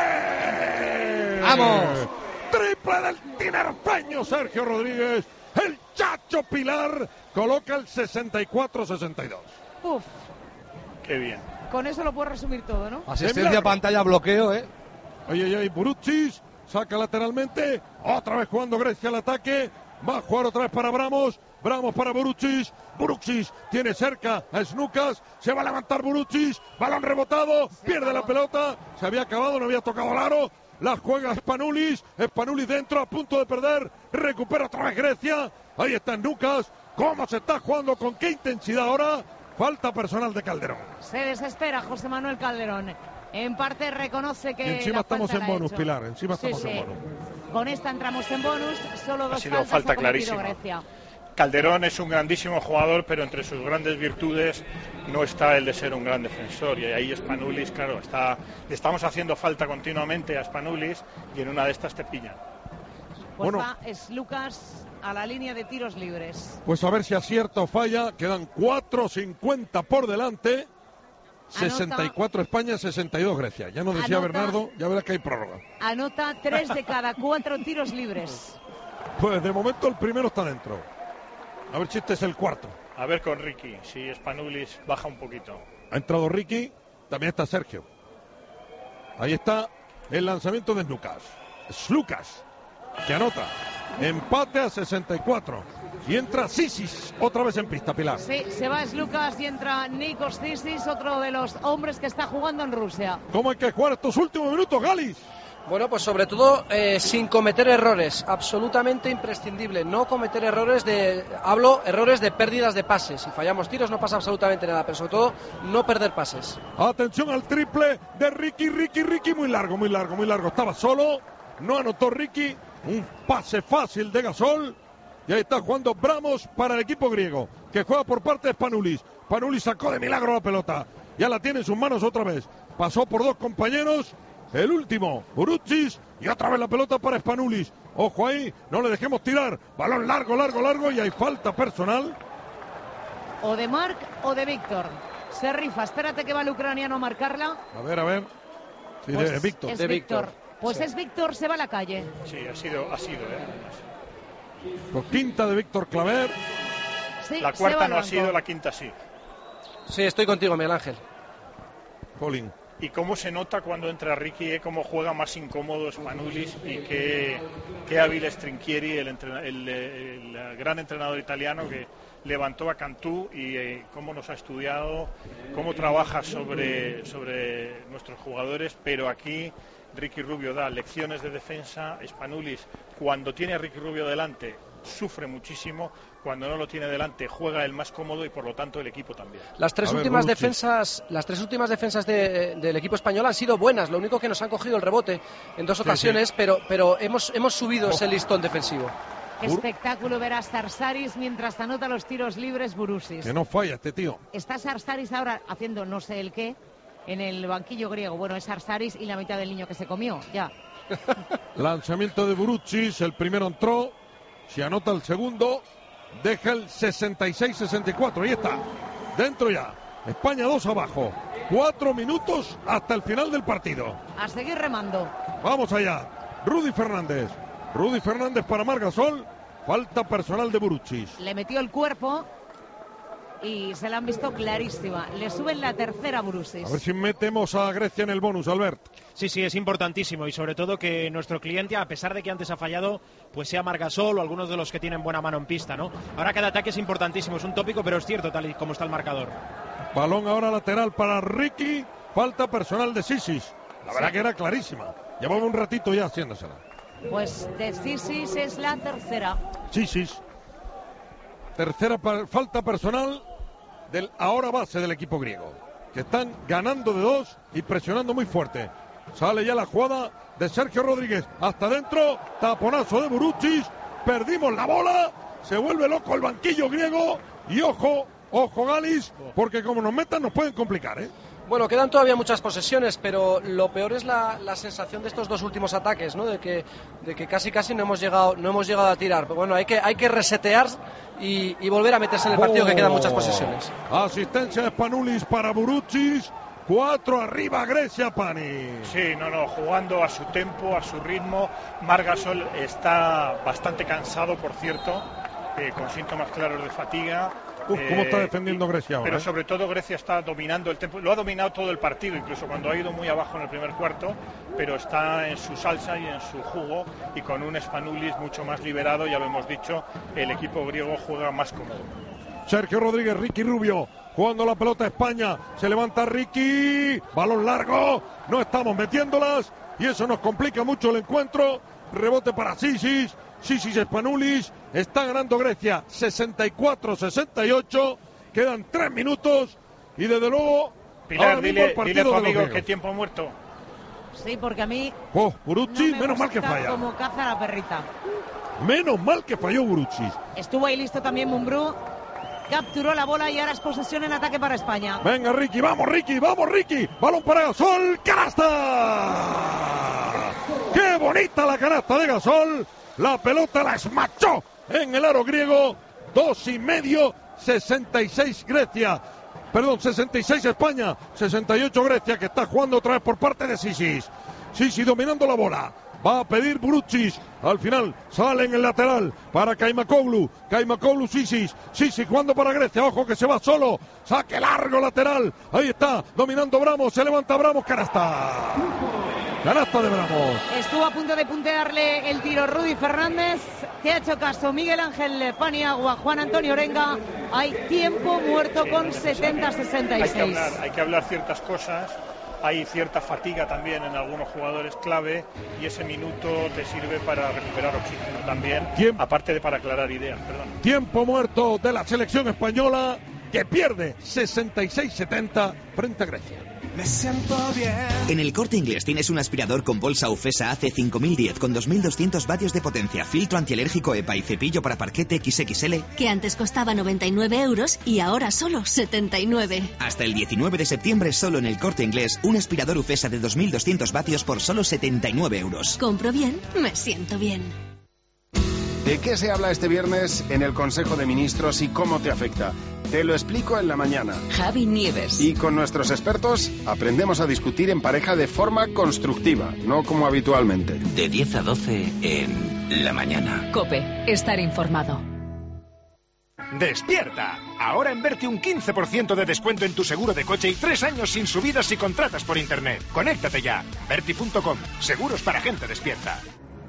¡Vamos! Triple del tinerfeño Sergio Rodríguez. El Chacho Pilar coloca el sesenta y cuatro sesenta y dos. Uf, Qué bien. con eso lo puedo resumir todo, ¿no? Asistencia, pantalla, bloqueo, ¿eh? Oye, oye, oye, Buruchis saca lateralmente. Otra vez jugando Grecia al ataque. Va a jugar otra vez para Bramos. Bramos para Buruchis. Buruchis tiene cerca a Snukas. Se va a levantar Buruchis. Balón rebotado. Pierde la pelota. Se había acabado, no había tocado el aro. La juega Spanulis. Spanulis dentro, a punto de perder. Recupera otra vez Grecia. Ahí está Snukas. ¿Cómo se está jugando? ¿Con qué intensidad ahora? Falta personal de Calderón. Se desespera José Manuel Calderón. En parte reconoce que Y encima la estamos falta en la ha bonus, hecho. Pilar. Encima Sí, estamos sí. en bonus. Con esta entramos en bonus. Solo dos sido faltas falta ha cometido clarísima. Grecia. Calderón es un grandísimo jugador, pero entre sus grandes virtudes no está el de ser un gran defensor. Y ahí Spanulis, claro, está, le estamos haciendo falta continuamente a Spanulis y en una de estas te pillan. Pues Bueno. va es Lucas a la línea de tiros libres. Pues a ver si acierta o falla. Quedan cuatro cincuenta por delante. sesenta y cuatro España, sesenta y dos Grecia. Ya nos decía Anota. Bernardo, ya verás que hay prórroga. Anota tres de cada cuatro tiros libres. Pues de momento el primero está dentro. A ver si este es el cuarto. A ver con Ricky, si Spanulis baja un poquito. Ha entrado Ricky, también está Sergio. Ahí está el lanzamiento de Lucas. Es Lucas, que anota. Empate a sesenta y cuatro. Y entra Sisis otra vez en pista, Pilar. Sí, se va Slukas y entra Nikos Zisis, otro de los hombres que está jugando en Rusia. ¿Cómo hay que jugar estos últimos minutos, Galis? Bueno, pues sobre todo eh, sin cometer errores, absolutamente imprescindible, no cometer errores de, hablo, errores de pérdidas de pases. Si fallamos tiros no pasa absolutamente nada, pero sobre todo no perder pases. Atención al triple de Ricky, Ricky, Ricky, muy largo, muy largo, muy largo. Estaba solo, no anotó Ricky, un pase fácil de Gasol. Y ahí está jugando Bramos para el equipo griego, que juega por parte de Spanoulis. Spanoulis sacó de milagro la pelota, ya la tiene en sus manos otra vez. Pasó por dos compañeros. El último, Uruchis, y otra vez la pelota para Spanoulis. Ojo ahí, no le dejemos tirar. Balón largo, largo, largo, y hay falta personal. O de Marc o de Víctor. Se rifa, espérate que va el ucraniano a marcarla. A ver, a ver. Sí, pues de Víctor. Es de Víctor. Víctor. Pues Sí. es Víctor, se va a la calle. Sí, ha sido, ha sido, ¿eh? Con quinta de Víctor Claver. Sí, La se va cuarta al no ha banco. sido, la quinta sí. Sí, estoy contigo, Miguel Ángel. Colin. Y cómo se nota cuando entra Ricky, eh, cómo juega más incómodo Spanoulis y qué, qué hábil es Trinchieri, el, entrena, el, el, el gran entrenador italiano que levantó a Cantú y eh, cómo nos ha estudiado, cómo trabaja sobre, sobre nuestros jugadores, pero aquí Ricky Rubio da lecciones de defensa. Spanoulis, cuando tiene a Ricky Rubio delante, sufre muchísimo. Cuando no lo tiene delante, juega el más cómodo y por lo tanto el equipo también. Las tres A ver, últimas Bonucci. defensas, las tres últimas defensas de- del equipo español han sido buenas. Lo único que nos han cogido el rebote en dos Sí, ocasiones, sí. pero pero hemos hemos subido Oh. ese listón defensivo. Qué espectáculo ver a Sarsaris mientras anota los tiros libres Burusis. Que no falla este tío. Está Sarsaris ahora haciendo no sé el qué en el banquillo griego. Bueno, es Sarsaris y la mitad del niño que se comió, ya. Lanzamiento de Buruchis, el primero entró. Si anota el segundo, deja el sesenta y seis sesenta y cuatro. Ahí está, dentro ya. España dos abajo. Cuatro minutos hasta el final del partido. A seguir remando. Vamos allá. Rudy Fernández. Rudy Fernández para Margasol. Falta personal de Buruchis. Le metió el cuerpo y se la han visto clarísima. Le suben la tercera Burusis. A ver si metemos a Grecia en el bonus, Albert. Sí, sí, es importantísimo y sobre todo que nuestro cliente, a pesar de que antes ha fallado, pues sea Margasol o algunos de los que tienen buena mano en pista, ¿no? Ahora cada ataque es importantísimo, es un tópico, pero es cierto tal y como está el marcador. Balón ahora lateral para Ricky. Falta personal de Sisis. La verdad que era clarísima. Llevaba un ratito ya haciéndosela. Pues de Sisis es la tercera. Sisis. Tercera pa- falta personal del ahora base del equipo griego, que están ganando de dos y presionando muy fuerte. Sale ya la jugada de Sergio Rodríguez hasta adentro, taponazo de Buruchis, perdimos la bola, se vuelve loco el banquillo griego y ojo, ojo Galis, porque como nos metan nos pueden complicar, ¿eh? Bueno, quedan todavía muchas posesiones, pero lo peor es la, la sensación de estos dos últimos ataques, ¿no? De que, de que casi casi no hemos llegado, no hemos llegado a tirar. Pero bueno, hay que, hay que resetear y, y volver a meterse en el partido, que quedan muchas posesiones. Asistencia de Spanoulis para Buruchis. Cuatro arriba Grecia, Pani. Sí, no, no, jugando a su tempo, a su ritmo. Margasol está bastante cansado, por cierto, eh, con síntomas claros de fatiga. Uf, ¿cómo Eh, está defendiendo y- Grecia ahora? Pero eh? sobre todo Grecia está dominando el tempo. Lo ha dominado todo el partido, incluso cuando ha ido muy abajo en el primer cuarto, pero está en su salsa y en su jugo y con un Spanoulis mucho más liberado, ya lo hemos dicho, el equipo griego juega más cómodo. Sergio Rodríguez, Ricky Rubio, jugando la pelota a España, se levanta Ricky, balón largo, no estamos metiéndolas y eso nos complica mucho el encuentro. Rebote para Sisis, Sisis Spanoulis, está ganando Grecia sesenta y cuatro sesenta y ocho, quedan tres minutos y desde luego Pilar, ahora mismo dile, el partido dile a tu de los amigo griegos. qué tiempo ha muerto. Sí, porque a mí Oh, Buruchis, no me menos mal que gusta falla. como caza la perrita. Menos mal que falló Buruchis. Estuvo ahí listo también Mumbrú. Capturó la bola y ahora es posesión en ataque para España. Venga Ricky, vamos Ricky, vamos Ricky, balón para Gasol, canasta. Qué bonita la canasta de Gasol, la pelota la esmachó en el aro griego, dos y medio, sesenta y seis Grecia, perdón, sesenta y seis España, sesenta y ocho Grecia, que está jugando otra vez por parte de Sisis. Sisis dominando la bola. Va a pedir Buruchis. Al final sale en el lateral para Kaimakoglu. Kaimakoglu, Sisis. Sisis jugando para Grecia. Ojo que se va solo. Saque largo lateral. Ahí está. Dominando Bramos. Se levanta Bramos. Canasta. Canasta de Bravo. Estuvo a punto de puntearle el tiro Rudy Fernández. Te ha hecho caso Miguel Ángel Paniagua, Juan Antonio Orenga. Hay tiempo muerto con setenta sesenta y seis. Hay que hablar, hay que hablar ciertas cosas. Hay cierta fatiga también en algunos jugadores clave y ese minuto te sirve para recuperar oxígeno también, Tiempo. aparte de para aclarar ideas. Perdón. Tiempo muerto de la selección española, que pierde sesenta y seis setenta frente a Grecia. Me siento bien. En el Corte Inglés tienes un aspirador con bolsa Ufesa A C cinco mil diez con dos mil doscientos vatios de potencia, filtro antialérgico E P A y cepillo para parquete equis equis ele. Que antes costaba noventa y nueve euros y ahora solo setenta y nueve. Hasta el diecinueve de septiembre solo en el Corte Inglés un aspirador Ufesa de dos mil doscientos vatios por solo setenta y nueve euros. Compro bien, me siento bien. ¿De qué se habla este viernes en el Consejo de Ministros y cómo te afecta? Te lo explico en la mañana. Javi Nieves. Y con nuestros expertos aprendemos a discutir en pareja de forma constructiva, no como habitualmente. De diez a doce en la mañana. COPE, estar informado. ¡Despierta! Ahora en Berti un quince por ciento de descuento en tu seguro de coche y tres años sin subidas si contratas por internet. Conéctate ya. Berti punto com. Seguros para gente despierta.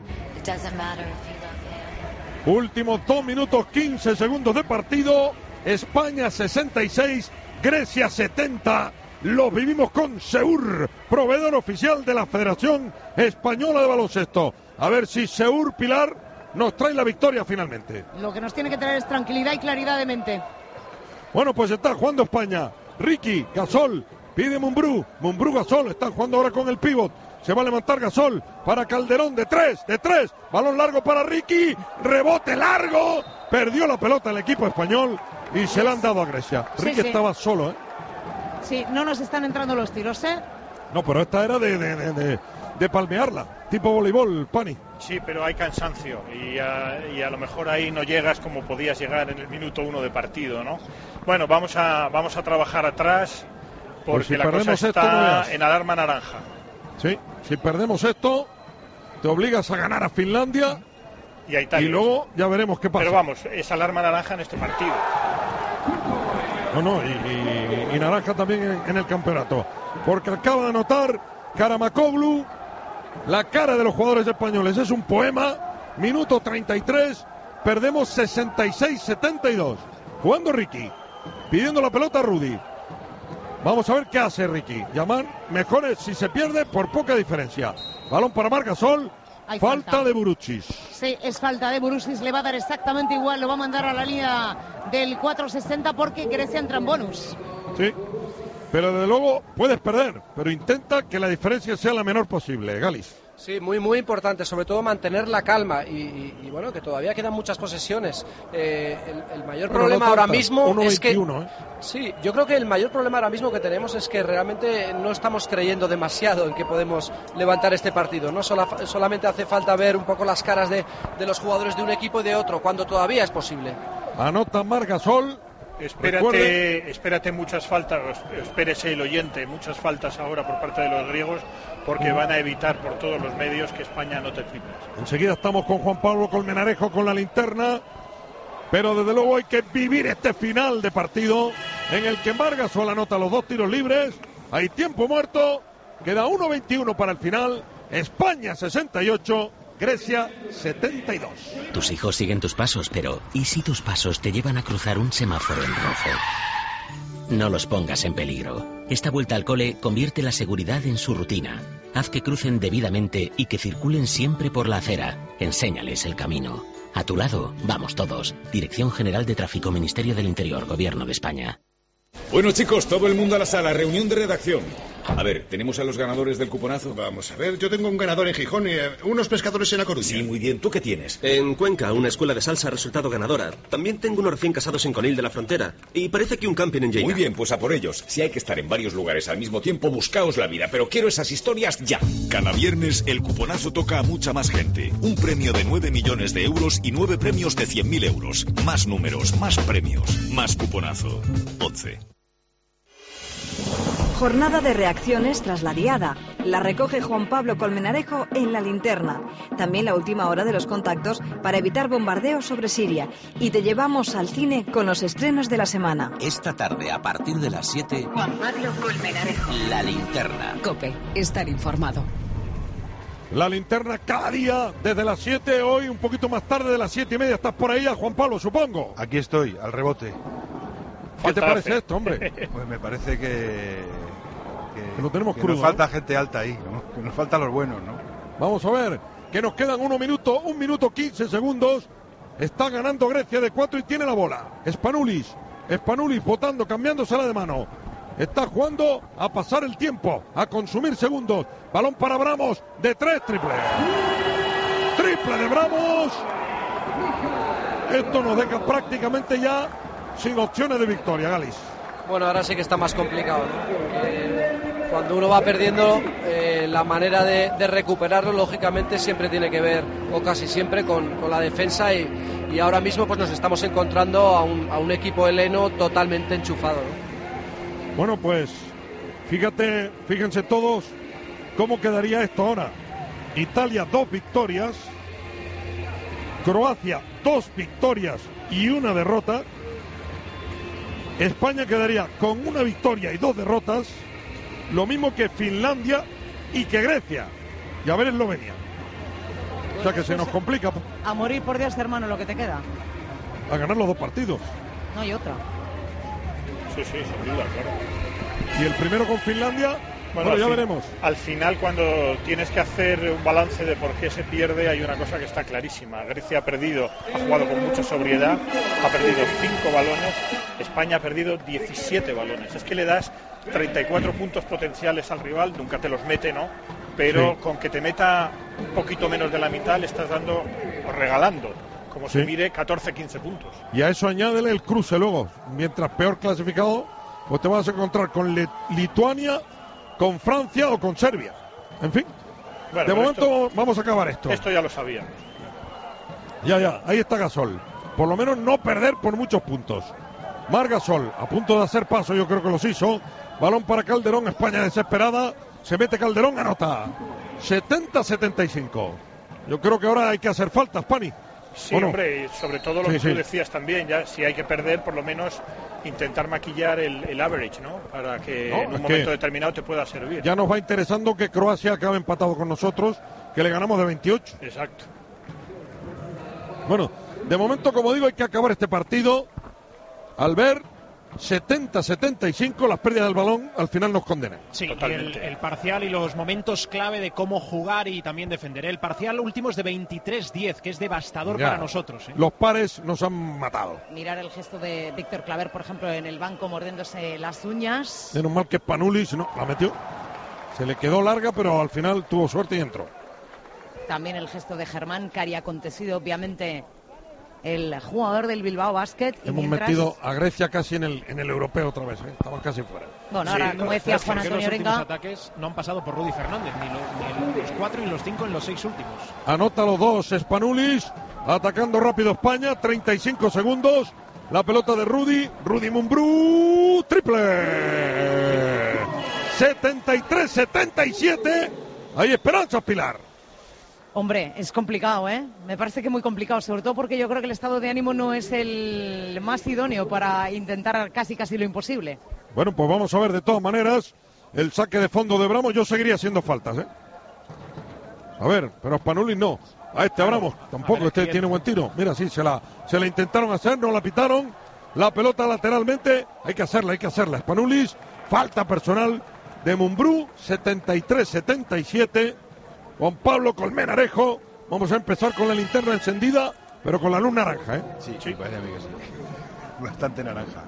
Últimos dos minutos quince segundos de partido. España sesenta y seis, Grecia setenta. Lo vivimos con Seur, proveedor oficial de la Federación Española de Baloncesto. A ver si Seur, Pilar, nos trae la victoria finalmente. Lo que nos tiene que traer es tranquilidad y claridad de mente. Bueno, pues está jugando España. Ricky, Gasol, pide Mumbrú. Mumbrú, Gasol, están jugando ahora con el pívot. Se va a levantar Gasol para Calderón de tres, de tres. Balón largo para Ricky. Rebote largo. Perdió la pelota el equipo español y se la han dado a Grecia. Sí, Ricky sí. estaba solo, ¿eh? Sí, no nos están entrando los tiros, ¿eh? No, pero esta era de, de, de, de, de palmearla. Tipo voleibol, Pani. Sí, pero hay cansancio y a, y a lo mejor ahí no llegas como podías llegar en el minuto uno de partido, ¿no? Bueno, vamos a, vamos a trabajar atrás porque Pues si la cosa perdemos esto, está no veas. en alarma naranja. Sí, si perdemos esto, te obligas a ganar a Finlandia y, a Italia. Y luego ya veremos qué pasa. Pero vamos, es alarma naranja en este partido. No, no, y, y, y naranja también en, en el campeonato. Porque acaba de anotar Karamakoglu, la cara de los jugadores españoles. Es un poema, minuto treinta y tres, perdemos sesenta y seis setenta y dos. Jugando Ricky, pidiendo la pelota a Rudy. Vamos a ver qué hace Ricky. Llaman mejores si se pierde por poca diferencia. Balón para Marc Gasol. Hay falta, falta de Buruchis. Sí, es falta de Buruchis. Le va a dar exactamente igual. Lo va a mandar a la línea del cuatro sesenta porque Grecia entra en bonus. Sí, pero desde luego puedes perder. Pero intenta que la diferencia sea la menor posible, Galis. Sí, muy muy importante, sobre todo mantener la calma y, y, y bueno, que todavía quedan muchas posesiones. Eh, el, el mayor Pero problema no ahora tantas, mismo uno es que veintiuno, ¿eh? sí, yo creo que el mayor problema ahora mismo que tenemos es que realmente no estamos creyendo demasiado en que podemos levantar este partido, no Sola, solamente hace falta ver un poco las caras de, de los jugadores de un equipo y de otro, cuando todavía es posible. Anota Marc Gasol. Espérate, Recuerde... espérate muchas faltas, espérese el oyente, muchas faltas ahora por parte de los griegos, porque van a evitar por todos los medios que España anote triples. Enseguida estamos con Juan Pablo Colmenarejo con la linterna, pero desde luego hay que vivir este final de partido en el que Marc Gasol anota los dos tiros libres, hay tiempo muerto, queda uno veintiuno para el final, España sesenta y ocho, Grecia setenta y dos. Tus hijos siguen tus pasos, pero ¿y si tus pasos te llevan a cruzar un semáforo en rojo? No los pongas en peligro. Esta vuelta al cole convierte la seguridad en su rutina. Haz que crucen debidamente y que circulen siempre por la acera. Enséñales el camino. A tu lado, vamos todos. Dirección General de Tráfico, Ministerio del Interior, Gobierno de España. Bueno, chicos, todo el mundo a la sala, reunión de redacción. A ver, ¿tenemos a los ganadores del cuponazo? Vamos a ver, yo tengo un ganador en Gijón y eh, unos pescadores en La Coruña. Sí, muy bien. ¿Tú qué tienes? En Cuenca, una escuela de salsa ha resultado ganadora. También tengo unos recién casados en Conil de la Frontera. Y parece que un camping en Lleida. Muy bien, pues a por ellos. Si hay que estar en varios lugares al mismo tiempo, buscaos la vida. Pero quiero esas historias ya. Cada viernes, el cuponazo toca a mucha más gente. Un premio de nueve millones de euros y nueve premios de cien mil euros. Más números, más premios, más cuponazo. once. Jornada de reacciones tras la diada. La recoge Juan Pablo Colmenarejo en La Linterna. También la última hora de los contactos para evitar bombardeos sobre Siria. Y te llevamos al cine con los estrenos de la semana. Esta tarde, a partir de las siete... Juan Pablo Colmenarejo. La Linterna. COPE, estar informado. La linterna cada día desde las siete, hoy un poquito más tarde de las siete y media. Estás por ahí, Juan Pablo, supongo. Aquí estoy, al rebote. ¿Qué te parece esto, hombre? Pues me parece que... Que, que no tenemos que crudo, nos falta ¿no? gente alta ahí, ¿no? Que nos faltan los buenos, ¿no? Vamos a ver, que nos quedan uno minuto, un minuto quince segundos. Está ganando Grecia de cuatro y tiene la bola. Spanulis, Spanulis votando, cambiándosela de mano. Está jugando a pasar el tiempo, a consumir segundos. Balón para Bramos, de tres, triple. Triple de Bramos. Esto nos deja prácticamente ya sin opciones de victoria, Galis. Bueno, ahora sí que está más complicado, ¿no? Eh, cuando uno va perdiendo, eh, la manera de, de recuperarlo, lógicamente, siempre tiene que ver, o casi siempre, con, con la defensa. Y, y ahora mismo pues nos estamos encontrando a un, a un equipo heleno totalmente enchufado, ¿no? Bueno, pues fíjate, fíjense todos cómo quedaría esto ahora. Italia dos victorias, Croacia dos victorias y una derrota. España quedaría con una victoria y dos derrotas, lo mismo que Finlandia y que Grecia. Y a ver Eslovenia. O sea que se nos complica. A morir por Dios, hermano, lo que te queda. A ganar los dos partidos. No hay otra. Sí, sí, sin duda, claro. Y el primero con Finlandia, bueno, bueno ya fin, veremos. Al final, cuando tienes que hacer un balance de por qué se pierde, hay una cosa que está clarísima. Grecia ha perdido, ha jugado con mucha sobriedad, ha perdido cinco balones, España ha perdido diecisiete balones. Es que le das treinta y cuatro puntos potenciales al rival, nunca te los mete, ¿no? Pero sí, con que te meta un poquito menos de la mitad, le estás dando o regalando, como sí, se mire, catorce quince puntos. Y a eso añádele el cruce luego. Mientras peor clasificado, pues te vas a encontrar con Le- Lituania, con Francia o con Serbia. En fin, bueno, de momento esto, vamos a acabar esto. Esto ya lo sabíamos. Ya, ya, ahí está Gasol. Por lo menos no perder por muchos puntos. Mar Gasol, a punto de hacer paso, yo creo que los hizo. Balón para Calderón, España desesperada. Se mete Calderón, anota. setenta a setenta y cinco. Yo creo que ahora hay que hacer faltas, Pani. Sí, ¿o no? hombre, y sobre todo lo sí, que sí. tú decías también, ya si hay que perder, por lo menos intentar maquillar el, el average, ¿no? Para que No, en un es momento que determinado te pueda servir. Ya nos va interesando que Croacia acabe empatado con nosotros, que le ganamos de veintiocho. Exacto. Bueno, de momento, como digo, hay que acabar este partido. Al ver setenta a setenta y cinco, las pérdidas del balón al final nos condenan. Sí, y el, el parcial y los momentos clave de cómo jugar y también defender. El parcial último es de veintitrés diez, que es devastador Ya, para nosotros, ¿eh? Los pares nos han matado. Mirar el gesto de Víctor Claver, por ejemplo, en el banco mordiéndose las uñas. Menos mal que Spanulis no la metió. Se le quedó larga, pero al final tuvo suerte y entró. También el gesto de Germán, que haría acontecido, obviamente, el jugador del Bilbao Basket. Y Hemos mientras... metido a Grecia casi en el, en el europeo otra vez, ¿eh? Estaban casi fuera. Bueno, ahora, sí, como decía es Juan que Antonio los últimos Orenga, ataques no han pasado por Rudy Fernández, ni, lo, ni los cuatro ni los cinco en los seis últimos. Anota los dos Spanulis, atacando rápido España, treinta y cinco segundos. La pelota de Rudy, Rudy Mumbrú, triple. setenta y tres setenta y siete. Hay esperanzas, Pilar. hombre, es complicado, ¿eh? Me parece que muy complicado, sobre todo porque yo creo que el estado de ánimo no es el más idóneo para intentar casi casi lo imposible. Bueno, pues vamos a ver de todas maneras el saque de fondo de Bramos. Yo seguiría haciendo faltas, ¿eh? A ver, pero a Spanulis no. A este Abramos tampoco, este tiene buen tiro. Mira, sí, se la, se la intentaron hacer, no la pitaron. La pelota lateralmente, hay que hacerla, hay que hacerla. Spanulis, falta personal de Mumbrú, setenta y tres setenta y siete. Juan Pablo Colmenarejo. Vamos a empezar con la linterna encendida, pero con la luz naranja, ¿eh? Sí, sí, parece a mí que sí. Bastante naranja.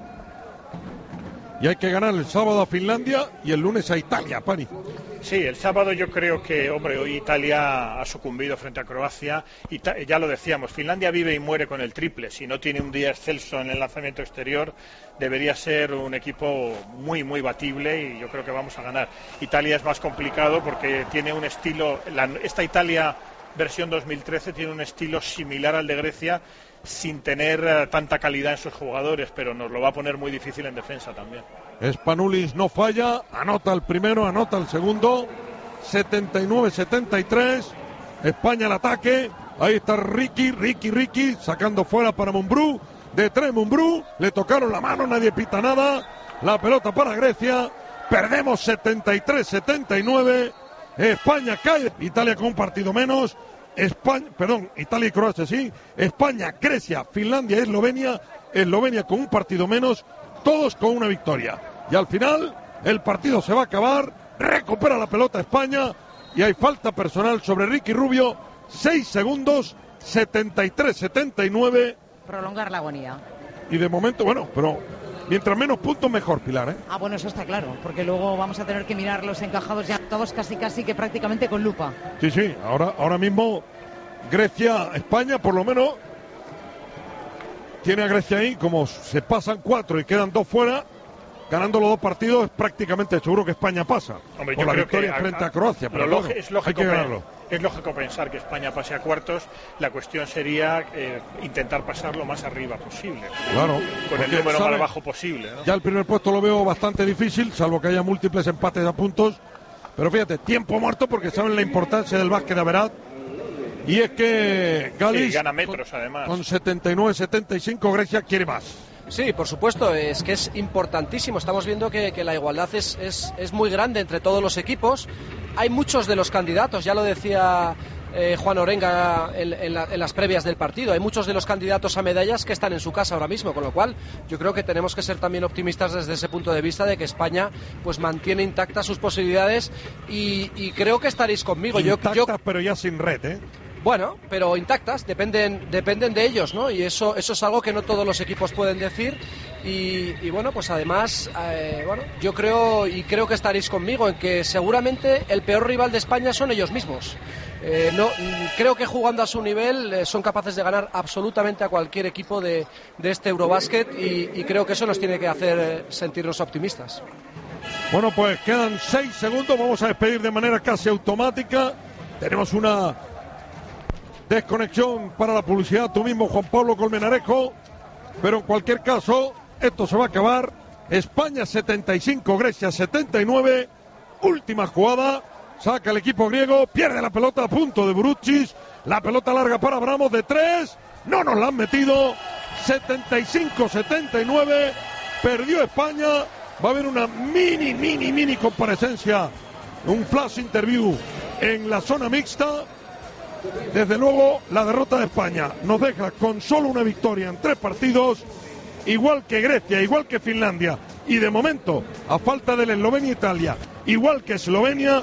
Y hay que ganar el sábado a Finlandia y el lunes a Italia, Pani. Sí, el sábado yo creo que, hombre, hoy Italia ha sucumbido frente a Croacia. Y ya lo decíamos, Finlandia vive y muere con el triple. Si no tiene un día excelso en el lanzamiento exterior, debería ser un equipo muy, muy batible y yo creo que vamos a ganar. Italia es más complicado porque tiene un estilo, la, esta Italia versión dos mil trece tiene un estilo similar al de Grecia, sin tener uh, tanta calidad en sus jugadores, pero nos lo va a poner muy difícil en defensa también. Spanulis no falla, anota el primero, anota el segundo, setenta y nueve setenta y tres, España al ataque, ahí está Ricky, Ricky, Ricky, sacando fuera para Mumbrú, de tres Mumbrú, le tocaron la mano, nadie pita nada, la pelota para Grecia, perdemos setenta y tres setenta y nueve, España cae, Italia con un partido menos, España, perdón, Italia y Croacia sí, España, Grecia, Finlandia y Eslovenia, Eslovenia con un partido menos, todos con una victoria. Y al final el partido se va a acabar, recupera la pelota España y hay falta personal sobre Ricky Rubio, seis segundos, setenta y tres setenta y nueve. Prolongar la agonía. Y de momento, bueno, pero mientras menos puntos mejor, Pilar, ¿eh? Ah, bueno, eso está claro, porque luego vamos a tener que mirar los encajados ya todos casi casi que prácticamente con lupa. Sí, sí, ahora, ahora mismo Grecia, España, por lo menos tiene a Grecia ahí, como se pasan cuatro y quedan dos fuera, ganando los dos partidos es prácticamente seguro que España pasa. Hombre, por yo la creo victoria que a, frente a, a Croacia, pero lo claro, es lógico hay que ganarlo. Es lógico pensar que España pase a cuartos. La cuestión sería eh, intentar pasar lo más arriba posible. Claro. Con el número más bajo posible, ¿no? Ya el primer puesto lo veo bastante difícil, salvo que haya múltiples empates a puntos. Pero fíjate, tiempo muerto porque saben la importancia del básquet de Averat. Y es que Galis, sí, gana metros, con, además. con setenta y nueve setenta y cinco, Grecia quiere más. Sí, por supuesto, es que es importantísimo. Estamos viendo que, que la igualdad es, es, es muy grande entre todos los equipos. Hay muchos de los candidatos, ya lo decía eh, Juan Orenga en, en, la, en las previas del partido. Hay muchos de los candidatos a medallas que están en su casa ahora mismo, con lo cual yo creo que tenemos que ser también optimistas desde ese punto de vista de que España pues mantiene intactas sus posibilidades y, y creo que estaréis conmigo. Intactas, yo, yo... pero ya sin red, ¿eh? Bueno, pero intactas, dependen dependen de ellos, ¿no? Y eso eso es algo que no todos los equipos pueden decir. Y, y bueno, pues además, eh, bueno, yo creo y creo que estaréis conmigo en que seguramente el peor rival de España son ellos mismos. Eh, no, creo que jugando a su nivel eh, son capaces de ganar absolutamente a cualquier equipo de, de este Eurobasket y, y creo que eso nos tiene que hacer eh, sentirnos optimistas. Bueno, pues quedan seis segundos, vamos a despedir de manera casi automática. Tenemos una desconexión para la publicidad, tú mismo, Juan Pablo Colmenarejo, pero en cualquier caso, esto se va a acabar. España setenta y cinco, Grecia setenta y nueve, última jugada, saca el equipo griego, pierde la pelota a punto de Buruchis, la pelota larga para Abramos de tres, no nos la han metido, setenta y cinco setenta y nueve, perdió España, va a haber una mini, mini, mini comparecencia, un flash interview en la zona mixta. Desde luego, la derrota de España nos deja con solo una victoria en tres partidos, igual que Grecia, igual que Finlandia, y de momento, a falta de la Eslovenia-Italia, igual que Eslovenia,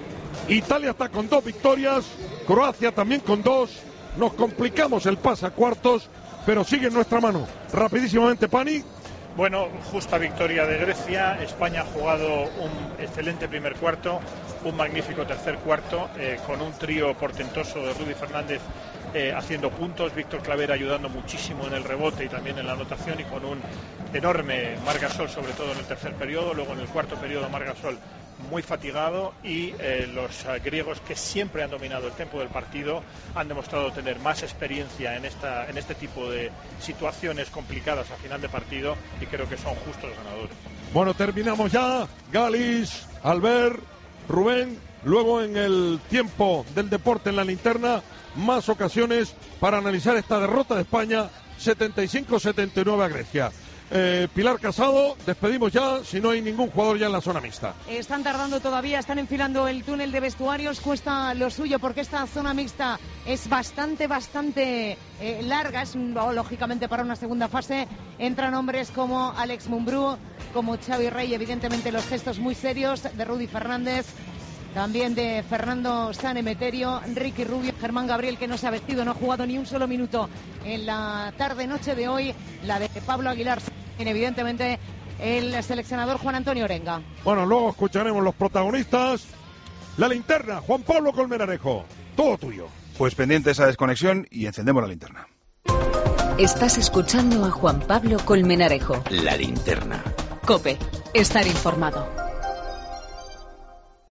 Italia está con dos victorias, Croacia también con dos, nos complicamos el pase a cuartos, pero sigue en nuestra mano. Rapidísimamente, Pani. Bueno, justa victoria de Grecia. España ha jugado un excelente primer cuarto, un magnífico tercer cuarto, eh, con un trío portentoso de Rudy Fernández eh, haciendo puntos, Víctor Claver ayudando muchísimo en el rebote y también en la anotación, y con un enorme Marc Gasol, sobre todo en el tercer periodo. Luego en el cuarto periodo Marc Gasol muy fatigado, y eh, los uh, griegos, que siempre han dominado el tempo del partido, han demostrado tener más experiencia en esta en este tipo de situaciones complicadas a final de partido, y creo que son justos los ganadores. Bueno, terminamos ya. Galis, Albert, Rubén, luego en el tiempo del deporte en la linterna, más ocasiones para analizar esta derrota de España, setenta y cinco setenta y nueve a Grecia. Eh, Pilar Casado, despedimos ya, si no hay ningún jugador ya en la zona mixta. Están tardando todavía, están enfilando el túnel de vestuarios, cuesta lo suyo porque esta zona mixta es bastante, bastante eh, larga, es lógicamente para una segunda fase. Entran hombres como Alex Mumbrú, como Xavi Rey, evidentemente los gestos muy serios de Rudy Fernández, también de Fernando Sanemeterio, Ricky Rubio, Germán Gabriel, que no se ha vestido, no ha jugado ni un solo minuto en la tarde-noche de hoy, la de Pablo Aguilar, y evidentemente el seleccionador Juan Antonio Orenga. Bueno, luego escucharemos los protagonistas. La linterna, Juan Pablo Colmenarejo, todo tuyo. Pues pendiente esa desconexión y encendemos la linterna. Estás escuchando a Juan Pablo Colmenarejo. La linterna. COPE, estar informado.